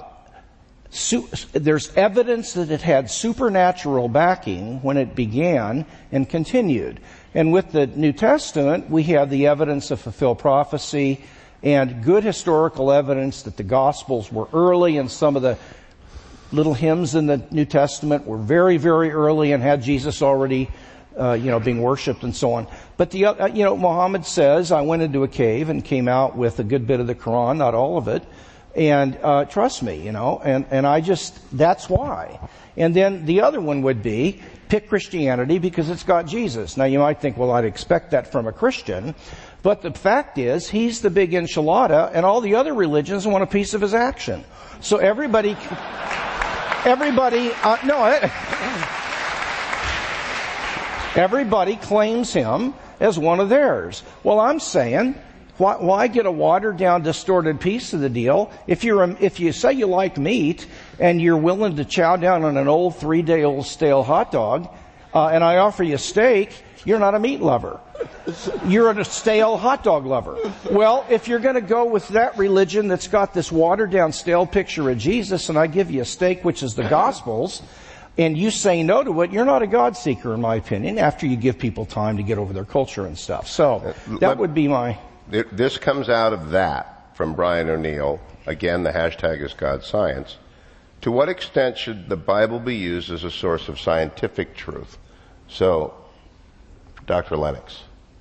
su- there's evidence that it had supernatural backing when it began and continued. And with the New Testament, we have the evidence of fulfilled prophecy and good historical evidence that the Gospels were early, and some of the little hymns in the New Testament were very, very early and had Jesus already, uh, you know, being worshipped and so on. But the, uh, you know, Muhammad says, I went into a cave and came out with a good bit of the Quran, not all of it, and uh, trust me, you know, and, and I just, that's why. And then the other one would be, pick Christianity because it's got Jesus. Now you might think, well, I'd expect that from a Christian. But the fact is, he's the big enchilada, and all the other religions want a piece of his action. So everybody, everybody, uh, no, I, Everybody claims him as one of theirs. Well, I'm saying, why, why get a watered-down, distorted piece of the deal? If you're, a, if you say you like meat and you're willing to chow down on an old three-day-old stale hot dog, uh, and I offer you steak, you're not a meat lover. You're a stale hot dog lover. Well, if you're going to go with that religion that's got this watered-down, stale picture of Jesus, and I give you a steak, which is the Gospels, and you say no to it, you're not a God seeker, in my opinion, after you give people time to get over their culture and stuff. So that would be my... This comes out of that from Brian O'Neill. Again, the hashtag is God Science. To what extent should the Bible be used as a source of scientific truth? So, Doctor Lennox.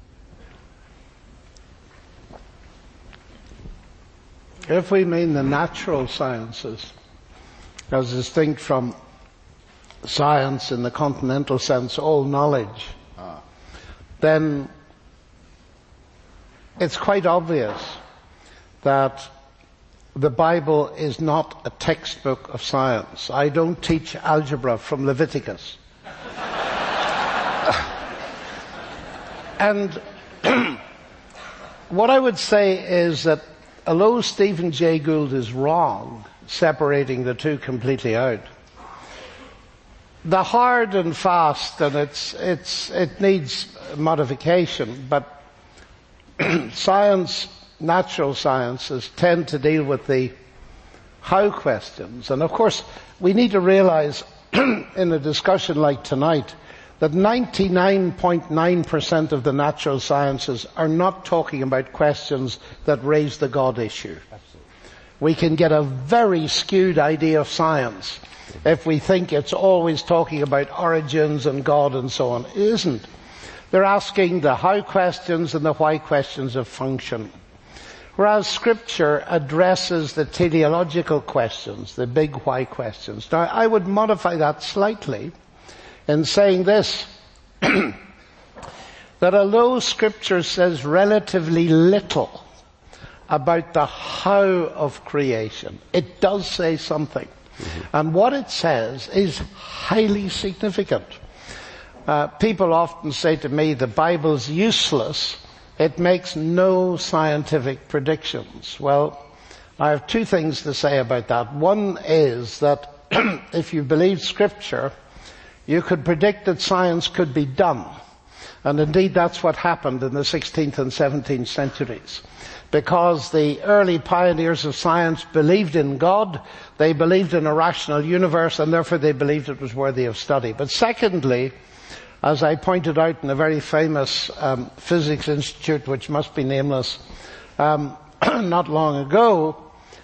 If we mean the natural sciences, as distinct from science in the continental sense, all knowledge, ah. then it's quite obvious that the Bible is not a textbook of science. I don't teach algebra from Leviticus. And what I would say is that although Stephen Jay Gould is wrong, separating the two completely out, the hard and fast, and it's, it's, it needs modification, but science, natural sciences tend to deal with the how questions. And of course, we need to realize in a discussion like tonight that ninety-nine point nine percent of the natural sciences are not talking about questions that raise the God issue. Absolutely. We can get a very skewed idea of science if we think it's always talking about origins and God and so on. It isn't. They're asking the how questions and the why questions of function. Whereas Scripture addresses the teleological questions, the big why questions. Now, I would modify that slightly in saying this, that although Scripture says relatively little about the how of creation, it does say something. Mm-hmm. And what it says is highly significant. Uh, people often say to me, the Bible's useless. It makes no scientific predictions. Well, I have two things to say about that. One is that if you believe Scripture, you could predict that science could be done. And indeed that's what happened in the sixteenth and seventeenth centuries. Because the early pioneers of science believed in God, they believed in a rational universe, and therefore they believed it was worthy of study. But secondly, as I pointed out in a very famous um, physics institute, which must be nameless, um, not long ago,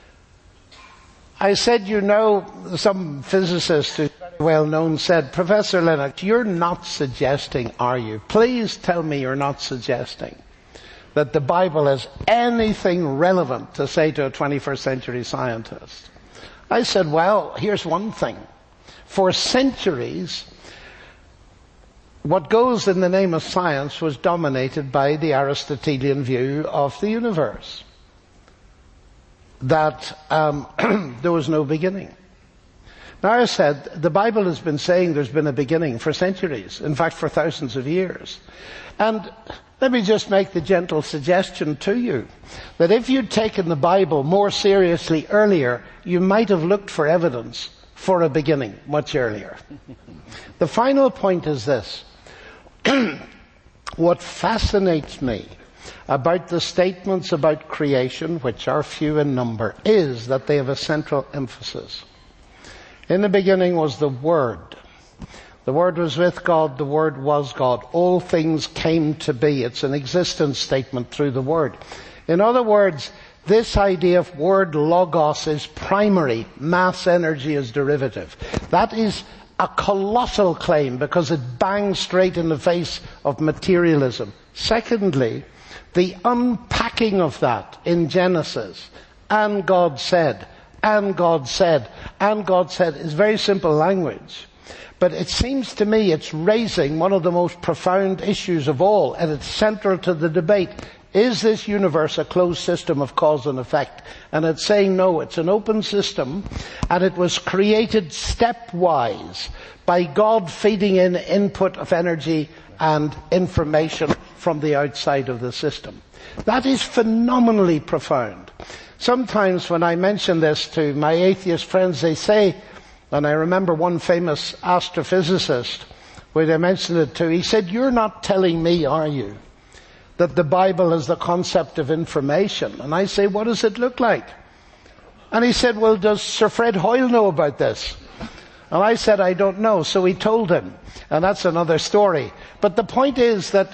I said, you know, some physicist who's very well known said, Professor Lennox, you're not suggesting, are you? Please tell me you're not suggesting that the Bible has anything relevant to say to a twenty-first century scientist. I said, well, here's one thing. For centuries, what goes in the name of science was dominated by the Aristotelian view of the universe. That um, there was no beginning. Now I said, the Bible has been saying there's been a beginning for centuries, in fact for thousands of years. And let me just make the gentle suggestion to you that if you'd taken the Bible more seriously earlier, you might have looked for evidence for a beginning much earlier. The final point is this. What fascinates me about the statements about creation, which are few in number, is that they have a central emphasis. In the beginning was the Word. The Word was with God, the Word was God. All things came to be. It's an existence statement through the Word. In other words, this idea of word logos is primary, mass energy is derivative. That is a colossal claim because it bangs straight in the face of materialism. Secondly, the unpacking of that in Genesis, and God said, and God said, and God said, is very simple language. But it seems to me it's raising one of the most profound issues of all, and it's central to the debate. is this universe a closed system of cause and effect? And it's saying no, it's an open system, and it was created stepwise by God feeding in input of energy and information from the outside of the system. That is phenomenally profound. Sometimes when I mention this to my atheist friends, they say, and I remember one famous astrophysicist, when I mentioned it to, he said, "You're not telling me, are you, that the Bible is the concept of information?" And I say, "What does it look like?" And he said, "Well, does Sir Fred Hoyle know about this?" And I said, "I don't know." So he told him. And that's another story. But the point is that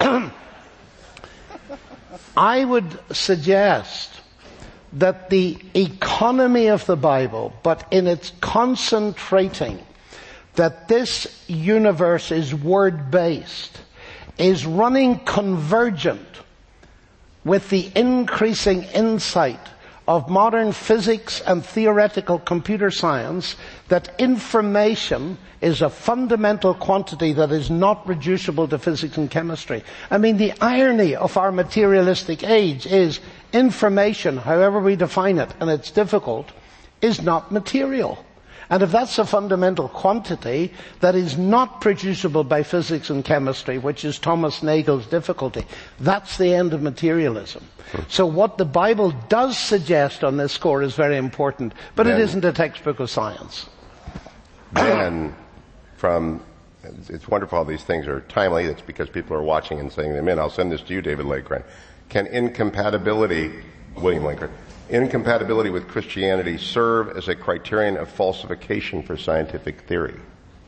I would suggest that the economy of the Bible, but in its concentrating that this universe is word-based, is running convergent with the increasing insight of modern physics and theoretical computer science, that information is a fundamental quantity that is not reducible to physics and chemistry. I mean, the irony of our materialistic age is information, however we define it, and it's difficult, is not material. And if that's a fundamental quantity that is not producible by physics and chemistry, which is Thomas Nagel's difficulty, that's the end of materialism. So what the Bible does suggest on this score is very important, but then, it isn't a textbook of science. Then, from, it's wonderful how these things are timely. It's because people are watching and saying them in. I'll send this to you, David Lakegren. Can incompatibility, William Lakegren, incompatibility with Christianity serve as a criterion of falsification for scientific theory?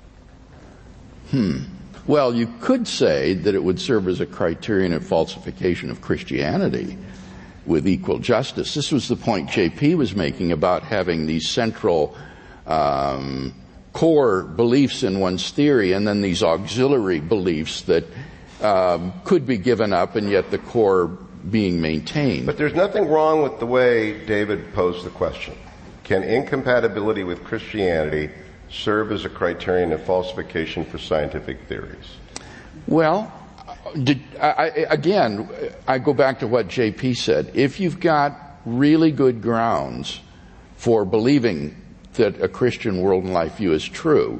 Hmm. Well, you could say that it would serve as a criterion of falsification of Christianity with equal justice. This was the point J P was making about having these central um, core beliefs in one's theory and then these auxiliary beliefs that um, could be given up and yet the core being maintained. But there's nothing wrong with the way David posed the question. Can incompatibility with Christianity serve as a criterion of falsification for scientific theories? Well, did, I, again, I go back to what J P said. If you've got really good grounds for believing that a Christian world and life view is true,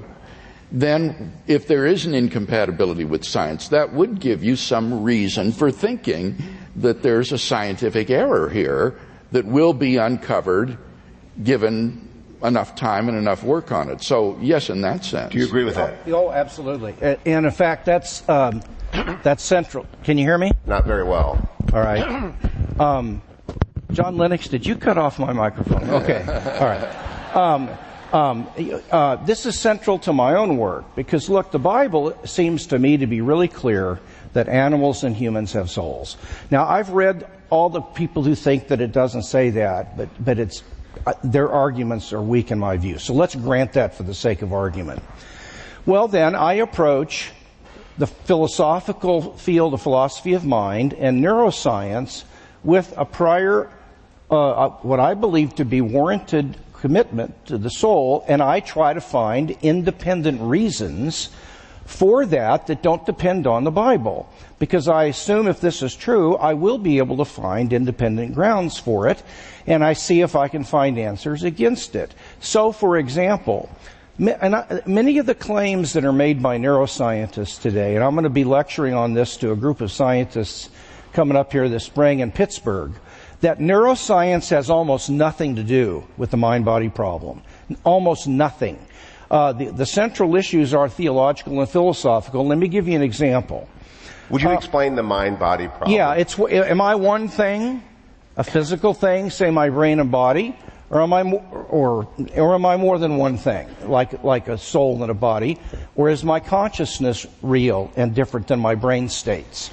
then if there is an incompatibility with science, that would give you some reason for thinking that there's a scientific error here that will be uncovered given enough time and enough work on it. So, yes, in that sense. Do you agree with that? Oh, absolutely. And in fact, that's um, that's central. Can you hear me? Not very well. All right. Um, John Lennox, did you cut off my microphone? Okay. All right. Um, um, uh, this is central to my own work because, look, the Bible seems to me to be really clear that animals and humans have souls. Now, I've read all the people who think that it doesn't say that, but but it's uh, their arguments are weak in my view. So let's grant that for the sake of argument. Well, then, I approach the philosophical field of philosophy of mind and neuroscience with a prior, uh, what I believe to be warranted commitment to the soul, and I try to find independent reasons for that that don't depend on the Bible. Because I assume if this is true, I will be able to find independent grounds for it, and I see if I can find answers against it. So, for example, many of the claims that are made by neuroscientists today, and I'm going to be lecturing on this to a group of scientists coming up here this spring in Pittsburgh, that neuroscience has almost nothing to do with the mind-body problem. Almost nothing. Uh, the, the central issues are theological and philosophical. Let me give you an example. Would you uh, explain the mind-body problem? Yeah, it's, am I one thing, a physical thing, say my brain and body, or am I, or, or am I more than one thing, like, like a soul and a body, or is my consciousness real and different than my brain states?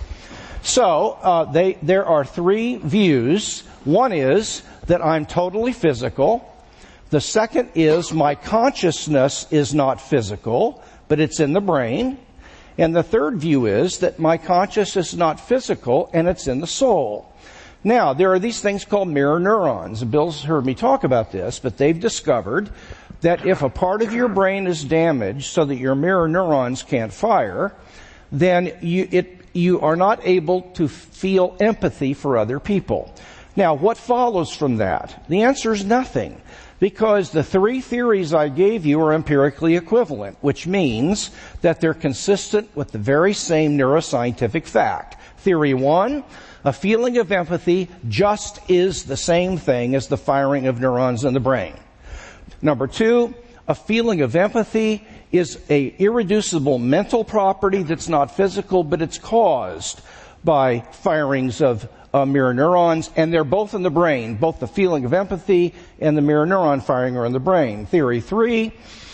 So, uh, they, there are three views. One is that I'm totally physical. The second is my consciousness is not physical, but it's in the brain. And the third view is that my consciousness is not physical and it's in the soul. Now, there are these things called mirror neurons. Bill's heard me talk about this, but they've discovered that if a part of your brain is damaged so that your mirror neurons can't fire, then you, it you are not able to feel empathy for other people. Now, what follows from that? The answer is nothing, because the three theories I gave you are empirically equivalent, which means that they're consistent with the very same neuroscientific fact. Theory one, a feeling of empathy just is the same thing as the firing of neurons in the brain. Number two, a feeling of empathy is a irreducible mental property that's not physical, but it's caused by firings of uh, mirror neurons, and they're both in the brain. Both the feeling of empathy and the mirror neuron firing are in the brain. Theory three,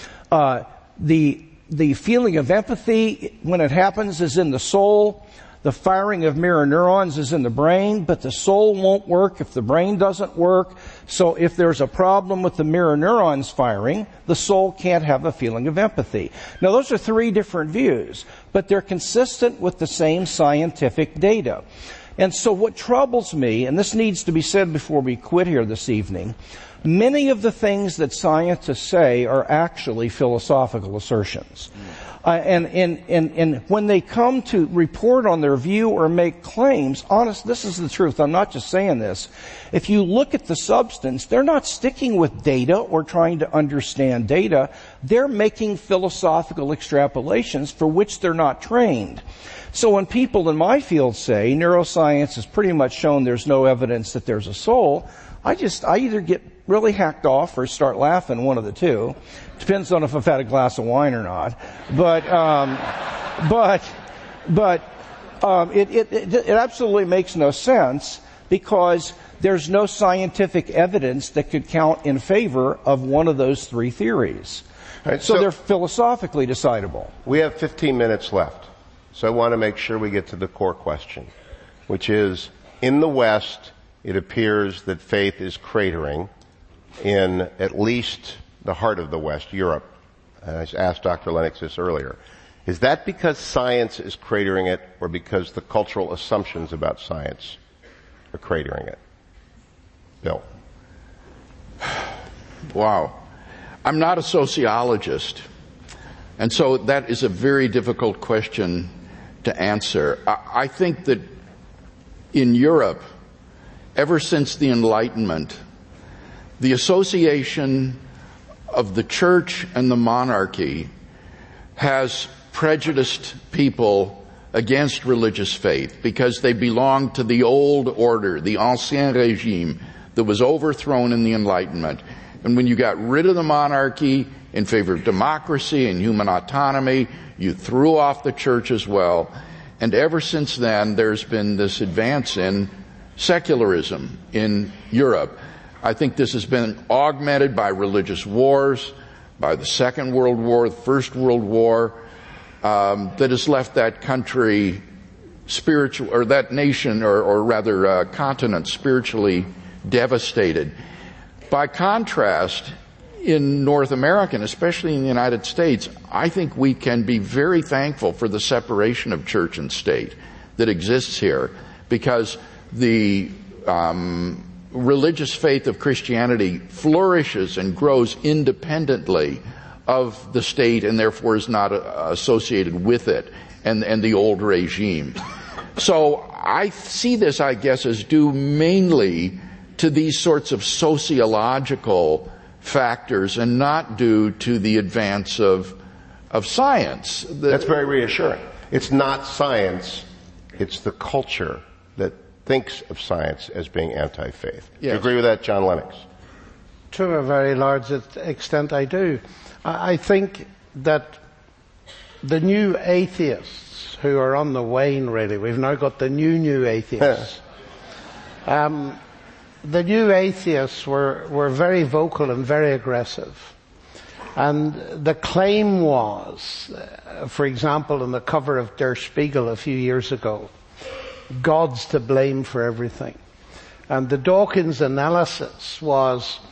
uh, the the feeling of empathy, when it happens, is in the soul. The firing of mirror neurons is in the brain, but the soul won't work if the brain doesn't work. So if there's a problem with the mirror neurons firing, the soul can't have a feeling of empathy. Now, those are three different views, but they're consistent with the same scientific data. And so what troubles me, and this needs to be said before we quit here this evening, many of the things that scientists say are actually philosophical assertions. Uh, and, and, and, and when they come to report on their view or make claims, honest, this is the truth, I'm not just saying this. If you look at the substance, they're not sticking with data or trying to understand data. They're making philosophical extrapolations for which they're not trained. So when people in my field say neuroscience has pretty much shown there's no evidence that there's a soul, I just, I either get really hacked off or start laughing, one of the two. Depends on if I've had a glass of wine or not. But, um, but, but, um, it, it, it, it absolutely makes no sense, because there's no scientific evidence that could count in favor of one of those three theories. Right, so, so they're philosophically decidable. We have fifteen minutes left. So I want to make sure we get to the core question, which is, in the West, it appears that faith is cratering in at least the heart of the West, Europe. And I asked Doctor Lennox this earlier. Is that because science is cratering it, or because the cultural assumptions about science are cratering it? Bill. Wow. I'm not a sociologist, and so that is a very difficult question to answer. I, I think that in Europe, ever since the Enlightenment, the association of the church and the monarchy has prejudiced people against religious faith because they belong to the old order, the ancien régime, that was overthrown in the Enlightenment. And when you got rid of the monarchy in favor of democracy and human autonomy, you threw off the church as well. And ever since then, there's been this advance in secularism in Europe. I think this has been augmented by religious wars, by the Second World War, the First World War, um, that has left that country spiritual, or that nation, or, or rather uh, continent, spiritually devastated. By contrast, in North America, and especially in the United States, I think we can be very thankful for the separation of church and state that exists here, because the um, religious faith of Christianity flourishes and grows independently of the state, and therefore is not uh, associated with it and, and the old regime. So I see this, I guess, as due mainly to these sorts of sociological factors and not due to the advance of of science. The, That's very reassuring. It's not science, it's the culture that thinks of science as being anti-faith. Yes. Do you agree with that, John Lennox? To a very large extent, I do. I think that the new atheists who are on the wane, really, we've now got the new, new atheists. um, the new atheists were, were very vocal and very aggressive. And the claim was, uh, for example, on the cover of Der Spiegel a few years ago, God's to blame for everything. And the Dawkins analysis was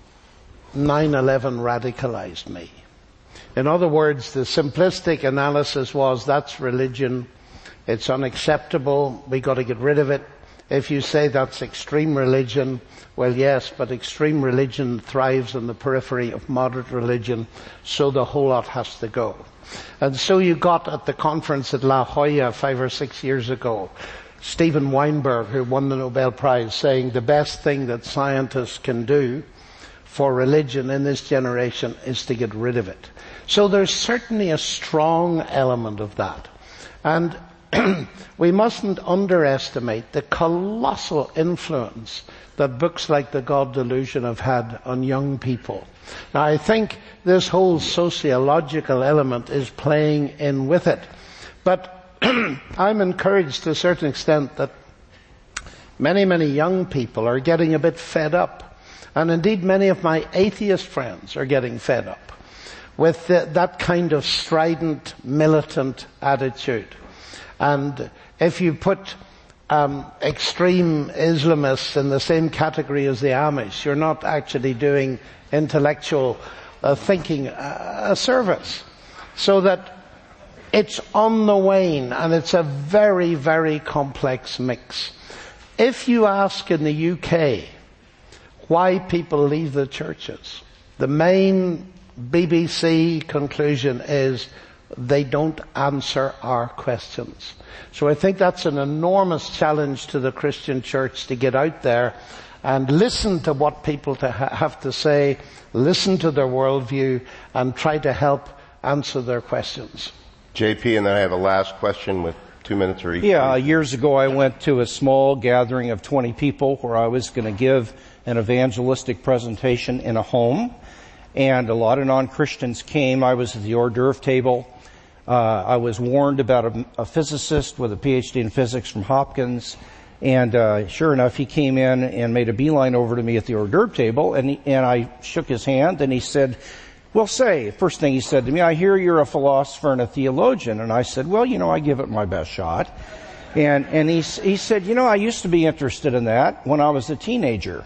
nine eleven radicalized me. In other words, the simplistic analysis was, that's religion, it's unacceptable, we got to get rid of it, If you say that's extreme religion, well, yes, but extreme religion thrives on the periphery of moderate religion, so the whole lot has to go. And so you got at the conference at La Jolla five or six years ago, Steven Weinberg, who won the Nobel Prize, saying the best thing that scientists can do for religion in this generation is to get rid of it. So there's certainly a strong element of that. And we mustn't underestimate the colossal influence that books like The God Delusion have had on young people. Now, I think this whole sociological element is playing in with it. But I'm encouraged to a certain extent that many, many young people are getting a bit fed up. And indeed, many of my atheist friends are getting fed up with the, that kind of strident, militant attitude. And if you put um, extreme Islamists in the same category as the Amish, you're not actually doing intellectual uh, thinking uh, a service. So that it's on the wane, and it's a very, very complex mix. If you ask in the U K why people leave the churches, the main B B C conclusion is they don't answer our questions. So I think that's an enormous challenge to the Christian church, to get out there and listen to what people to ha- have to say, listen to their worldview, and try to help answer their questions. J P, and then I have a last question with two minutes or each. Yeah, years ago I went to a small gathering of twenty people where I was going to give an evangelistic presentation in a home. And a lot of non-Christians came. I was at the hors d'oeuvre table. Uh, I was warned about a, a physicist with a P H D in physics from Hopkins. And uh, sure enough, he came in and made a beeline over to me at the hors d'oeuvre table. And, he, and I shook his hand, and he said, well, say, first thing he said to me, I hear you're a philosopher and a theologian. And I said, well, you know, I give it my best shot. And, and he, he said, you know, I used to be interested in that when I was a teenager.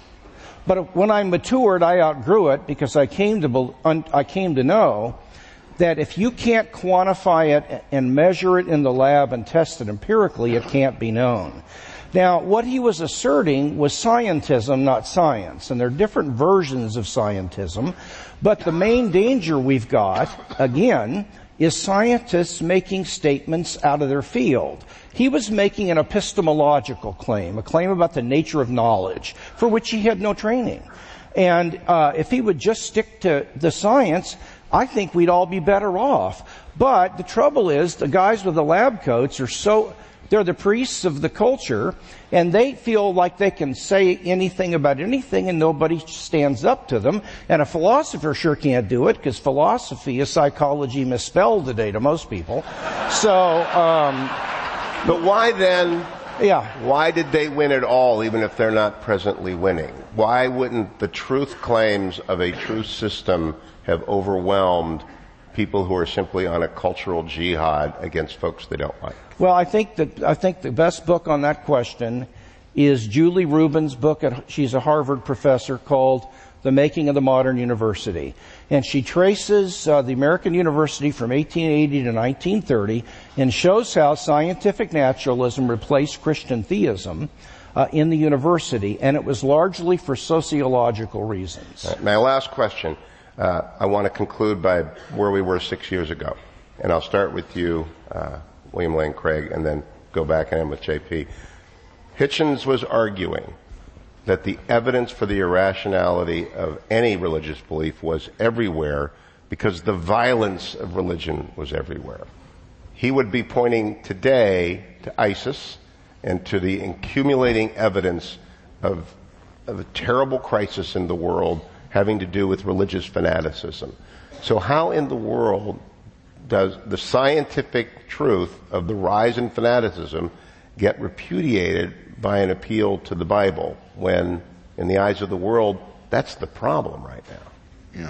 But when I matured, I outgrew it, because I came to, I came to know that if you can't quantify it and measure it in the lab and test it empirically, it can't be known. Now, what he was asserting was scientism, not science. And there are different versions of scientism. But the main danger we've got, again, is scientists making statements out of their field. He was making an epistemological claim, a claim about the nature of knowledge, for which he had no training. And uh, if he would just stick to the science, I think we'd all be better off. But the trouble is, the guys with the lab coats are so, they're the priests of the culture, and they feel like they can say anything about anything and nobody stands up to them. And a philosopher sure can't do it, because philosophy is psychology misspelled today to most people. So, um... But why then, yeah. why did they win it all, even if they're not presently winning? Why wouldn't the truth claims of a truth system have overwhelmed people who are simply on a cultural jihad against folks they don't like? Well, I think that, I think the best book on that question is Julie Rubin's book. At, she's a Harvard professor, called The Making of the Modern University. And she traces uh, the American university from eighteen eighty to nineteen thirty and shows how scientific naturalism replaced Christian theism uh, in the university. And it was largely for sociological reasons. Right, my last question. Uh, I want to conclude by where we were six years ago. And I'll start with you, uh, William Lane Craig, and then go back and end with J P. Hitchens was arguing that the evidence for the irrationality of any religious belief was everywhere because the violence of religion was everywhere. He would be pointing today to ISIS and to the accumulating evidence of, of a terrible crisis in the world having to do with religious fanaticism. So how in the world does the scientific truth of the rise in fanaticism get repudiated by an appeal to the Bible, when, in the eyes of the world, that's the problem right now?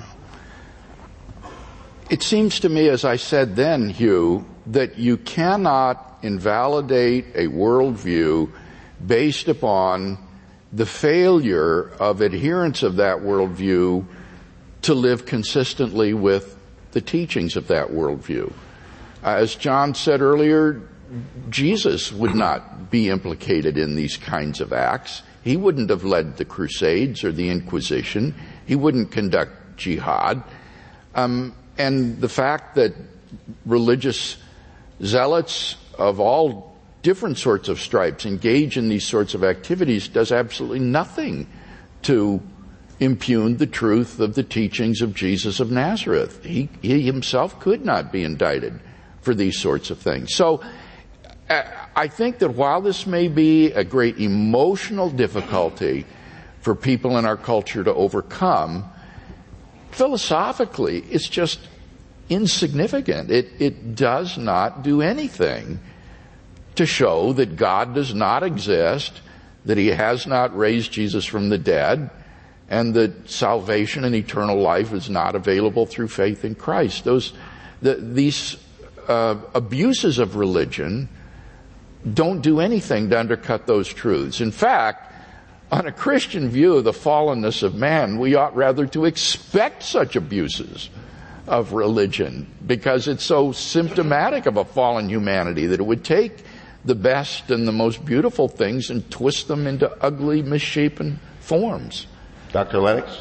Yeah. It seems to me, as I said then, Hugh, that you cannot invalidate a worldview based upon the failure of adherents of that worldview to live consistently with the teachings of that worldview. As John said earlier, Jesus would not be implicated in these kinds of acts. He wouldn't have led the Crusades or the Inquisition. He wouldn't conduct jihad. Um, and the fact that religious zealots of all different sorts of stripes engage in these sorts of activities does absolutely nothing to impugn the truth of the teachings of Jesus of Nazareth. He, he himself could not be indicted for these sorts of things. So I think that while this may be a great emotional difficulty for people in our culture to overcome, philosophically, it's just insignificant. It, it does not do anything to show that God does not exist, that he has not raised Jesus from the dead, and that salvation and eternal life is not available through faith in Christ. Those, the, these uh, abuses of religion don't do anything to undercut those truths. In fact, on a Christian view of the fallenness of man, we ought rather to expect such abuses of religion, because it's so symptomatic of a fallen humanity that it would take the best and the most beautiful things and twist them into ugly, misshapen forms. Doctor Lennox?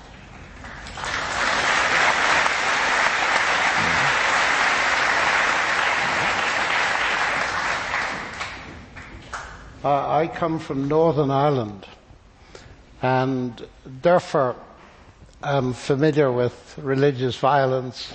Uh, I come from Northern Ireland, and therefore am familiar with religious violence.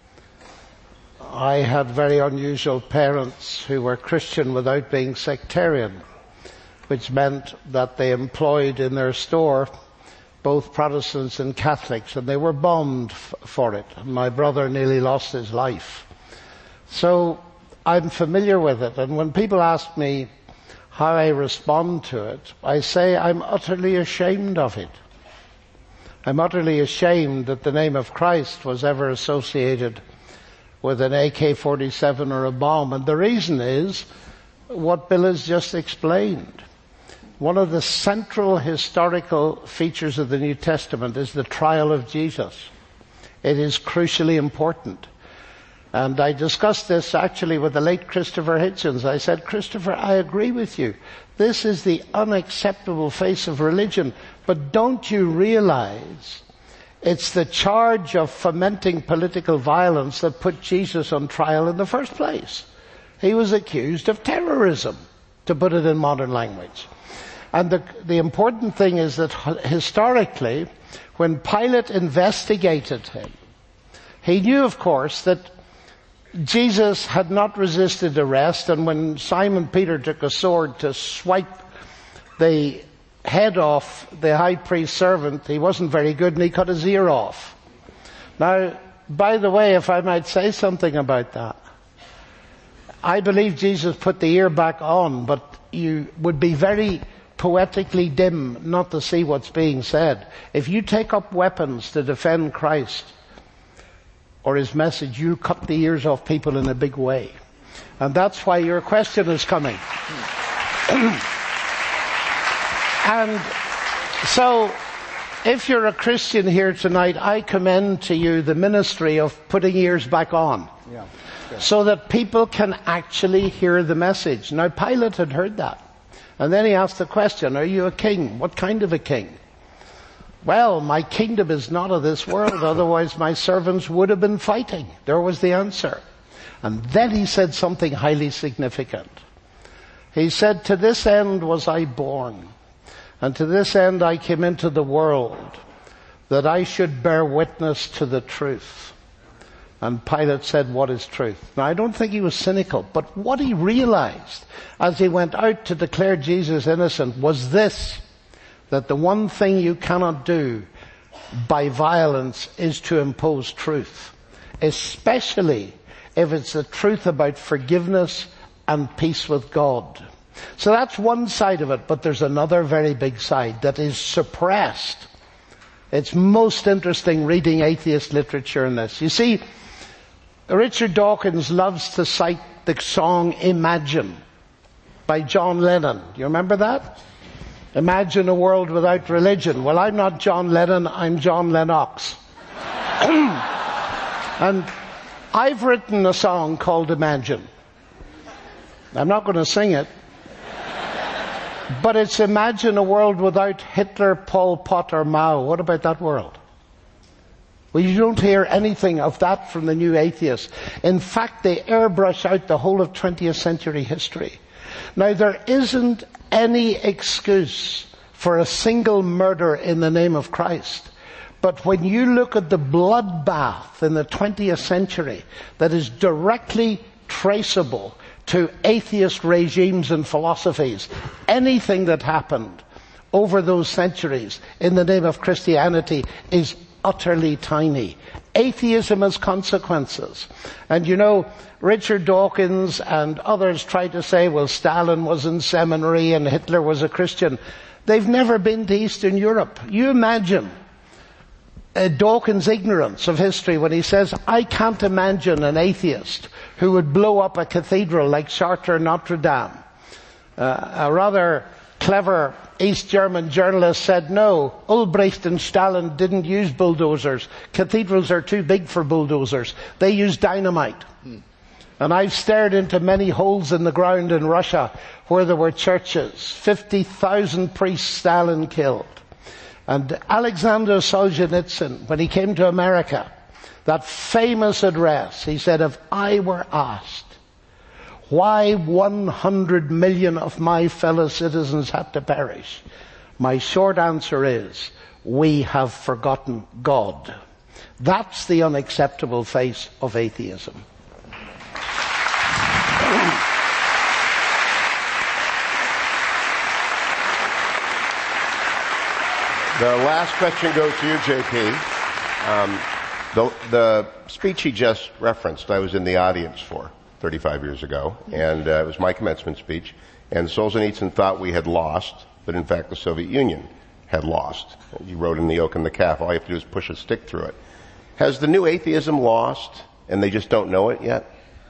I had very unusual parents who were Christian without being sectarian, which meant that they employed in their store both Protestants and Catholics, and they were bombed f- for it. My brother nearly lost his life. So I'm familiar with it, and when people ask me how I respond to it, I say I'm utterly ashamed of it. I'm utterly ashamed that the name of Christ was ever associated with an A K forty-seven or a bomb. And the reason is what Bill has just explained. One of the central historical features of the New Testament is the trial of Jesus. It is crucially important. And I discussed this actually with the late Christopher Hitchens. I said, Christopher, I agree with you. This is the unacceptable face of religion. But don't you realize it's the charge of fomenting political violence that put Jesus on trial in the first place? He was accused of terrorism, to put it in modern language. And the, the important thing is that historically, when Pilate investigated him, he knew, of course, that Jesus had not resisted arrest, and when Simon Peter took a sword to swipe the head off the high priest's servant, he wasn't very good and he cut his ear off. Now, by the way, if I might say something about that, I believe Jesus put the ear back on, but you would be very poetically dim not to see what's being said. If you take up weapons to defend Christ or his message, you cut the ears off people in a big way. And that's why your question is coming. And so, if you're a Christian here tonight, I commend to you the ministry of putting ears back on. Yeah, so that people can actually hear the message. Now, Pilate had heard that. And then he asked the question, are you a king? What kind of a king? Well, my kingdom is not of this world, otherwise my servants would have been fighting. There was the answer. And then he said something highly significant. He said, to this end was I born, and to this end I came into the world, that I should bear witness to the truth. And Pilate said, what is truth? Now, I don't think he was cynical, but what he realized as he went out to declare Jesus innocent was this, that the one thing you cannot do by violence is to impose truth, especially if it's the truth about forgiveness and peace with God. So that's one side of it, but there's another very big side that is suppressed. It's most interesting reading atheist literature in this. You see, Richard Dawkins loves to cite the song Imagine by John Lennon. You remember that? Imagine a world without religion. Well, I'm not John Lennon, I'm John Lennox. And I've written a song called Imagine. I'm not going to sing it. But it's imagine a world without Hitler, Pol Pot, or Mao. What about that world? Well, you don't hear anything of that from the new atheists. In fact, they airbrush out the whole of twentieth century history. Now, there isn't any excuse for a single murder in the name of Christ. But when you look at the bloodbath in the twentieth century that is directly traceable to atheist regimes and philosophies, anything that happened over those centuries in the name of Christianity is utterly tiny. Atheism has consequences. And you know, Richard Dawkins and others try to say, well, Stalin was in seminary and Hitler was a Christian. They've never been to Eastern Europe. You imagine uh, Dawkins' ignorance of history when he says, I can't imagine an atheist who would blow up a cathedral like Chartres Notre Dame. Uh, a rather clever East German journalist said, no, Ulbricht and Stalin didn't use bulldozers. Cathedrals are too big for bulldozers. They used dynamite. Hmm. And I've stared into many holes in the ground in Russia where there were churches. fifty thousand priests Stalin killed. And Alexander Solzhenitsyn, when he came to America, that famous address, he said, if I were asked why one hundred million of my fellow citizens had to perish, my short answer is, we have forgotten God. That's the unacceptable face of atheism. The last question goes to you, J P. Um, the, the speech he just referenced, I was in the audience for thirty-five years ago, and uh, it was my commencement speech. And Solzhenitsyn thought we had lost, but in fact the Soviet Union had lost. He wrote in The Oak and the Calf, all you have to do is push a stick through it. Has the new atheism lost, and they just don't know it yet?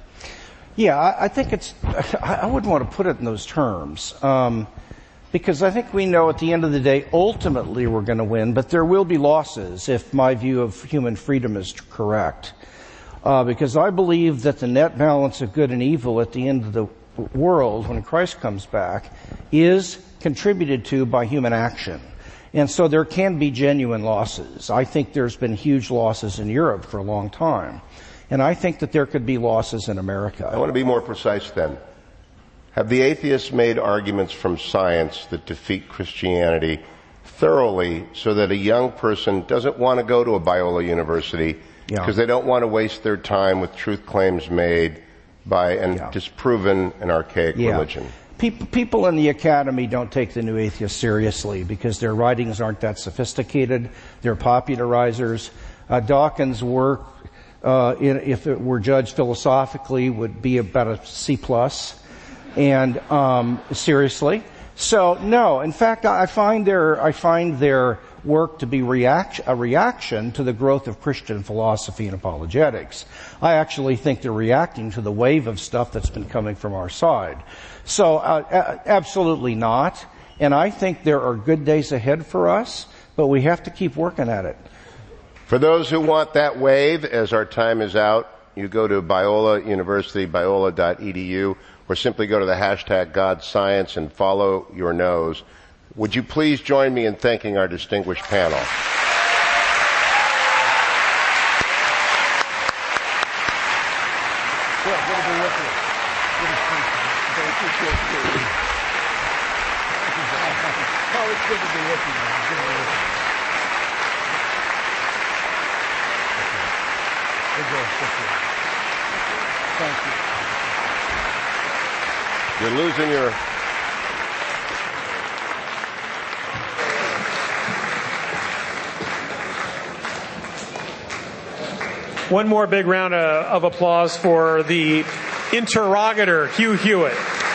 Yeah, I, I think it's, I wouldn't want to put it in those terms. Um, Because I think we know at the end of the day, ultimately we're going to win, but there will be losses if my view of human freedom is correct. Uh, because I believe that the net balance of good and evil at the end of the world, when Christ comes back, is contributed to by human action. And so there can be genuine losses. I think there's been huge losses in Europe for a long time. And I think that there could be losses in America. I want to be more precise then. Have the atheists made arguments from science that defeat Christianity thoroughly so that a young person doesn't want to go to a Biola University because yeah. they don't want to waste their time with truth claims made by and yeah. disproven and archaic yeah. religion? People, people in the academy don't take the new atheists seriously because their writings aren't that sophisticated. They're popularizers. Uh, Dawkins' work, uh, in, if it were judged philosophically, would be about a C plus. And um, seriously, so no. In fact, I find their I find their work to be react, a reaction to the growth of Christian philosophy and apologetics. I actually think they're reacting to the wave of stuff that's been coming from our side. So uh, absolutely not. And I think there are good days ahead for us, but we have to keep working at it. For those who want that wave, as our time is out, you go to Biola University, biola dot e d u. Or simply go to the hashtag God Science and follow your nose. Would you please join me in thanking our distinguished panel? Thank you. You're losing your... One more big round of, of applause for the interrogator, Hugh Hewitt.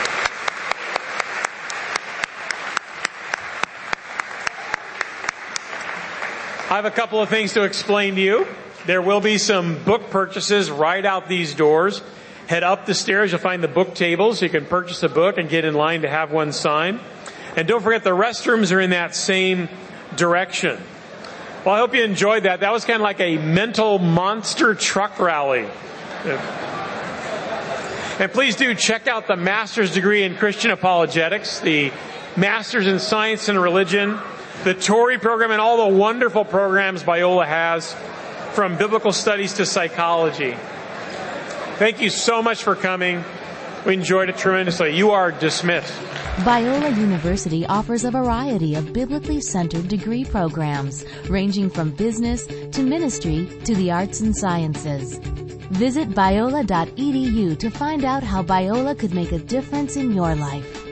I have a couple of things to explain to you. There will be some book purchases right out these doors. Head up the stairs, you'll find the book table, so you can purchase a book and get in line to have one signed. And don't forget, the restrooms are in that same direction. Well, I hope you enjoyed that. That was kind of like a mental monster truck rally. And please do check out the master's degree in Christian apologetics, the master's in science and religion, the Torrey program, and all the wonderful programs Biola has, from biblical studies to psychology. Thank you so much for coming. We enjoyed it tremendously. You are dismissed. Biola University offers a variety of biblically centered degree programs, ranging from business to ministry to the arts and sciences. Visit biola dot e d u to find out how Biola could make a difference in your life.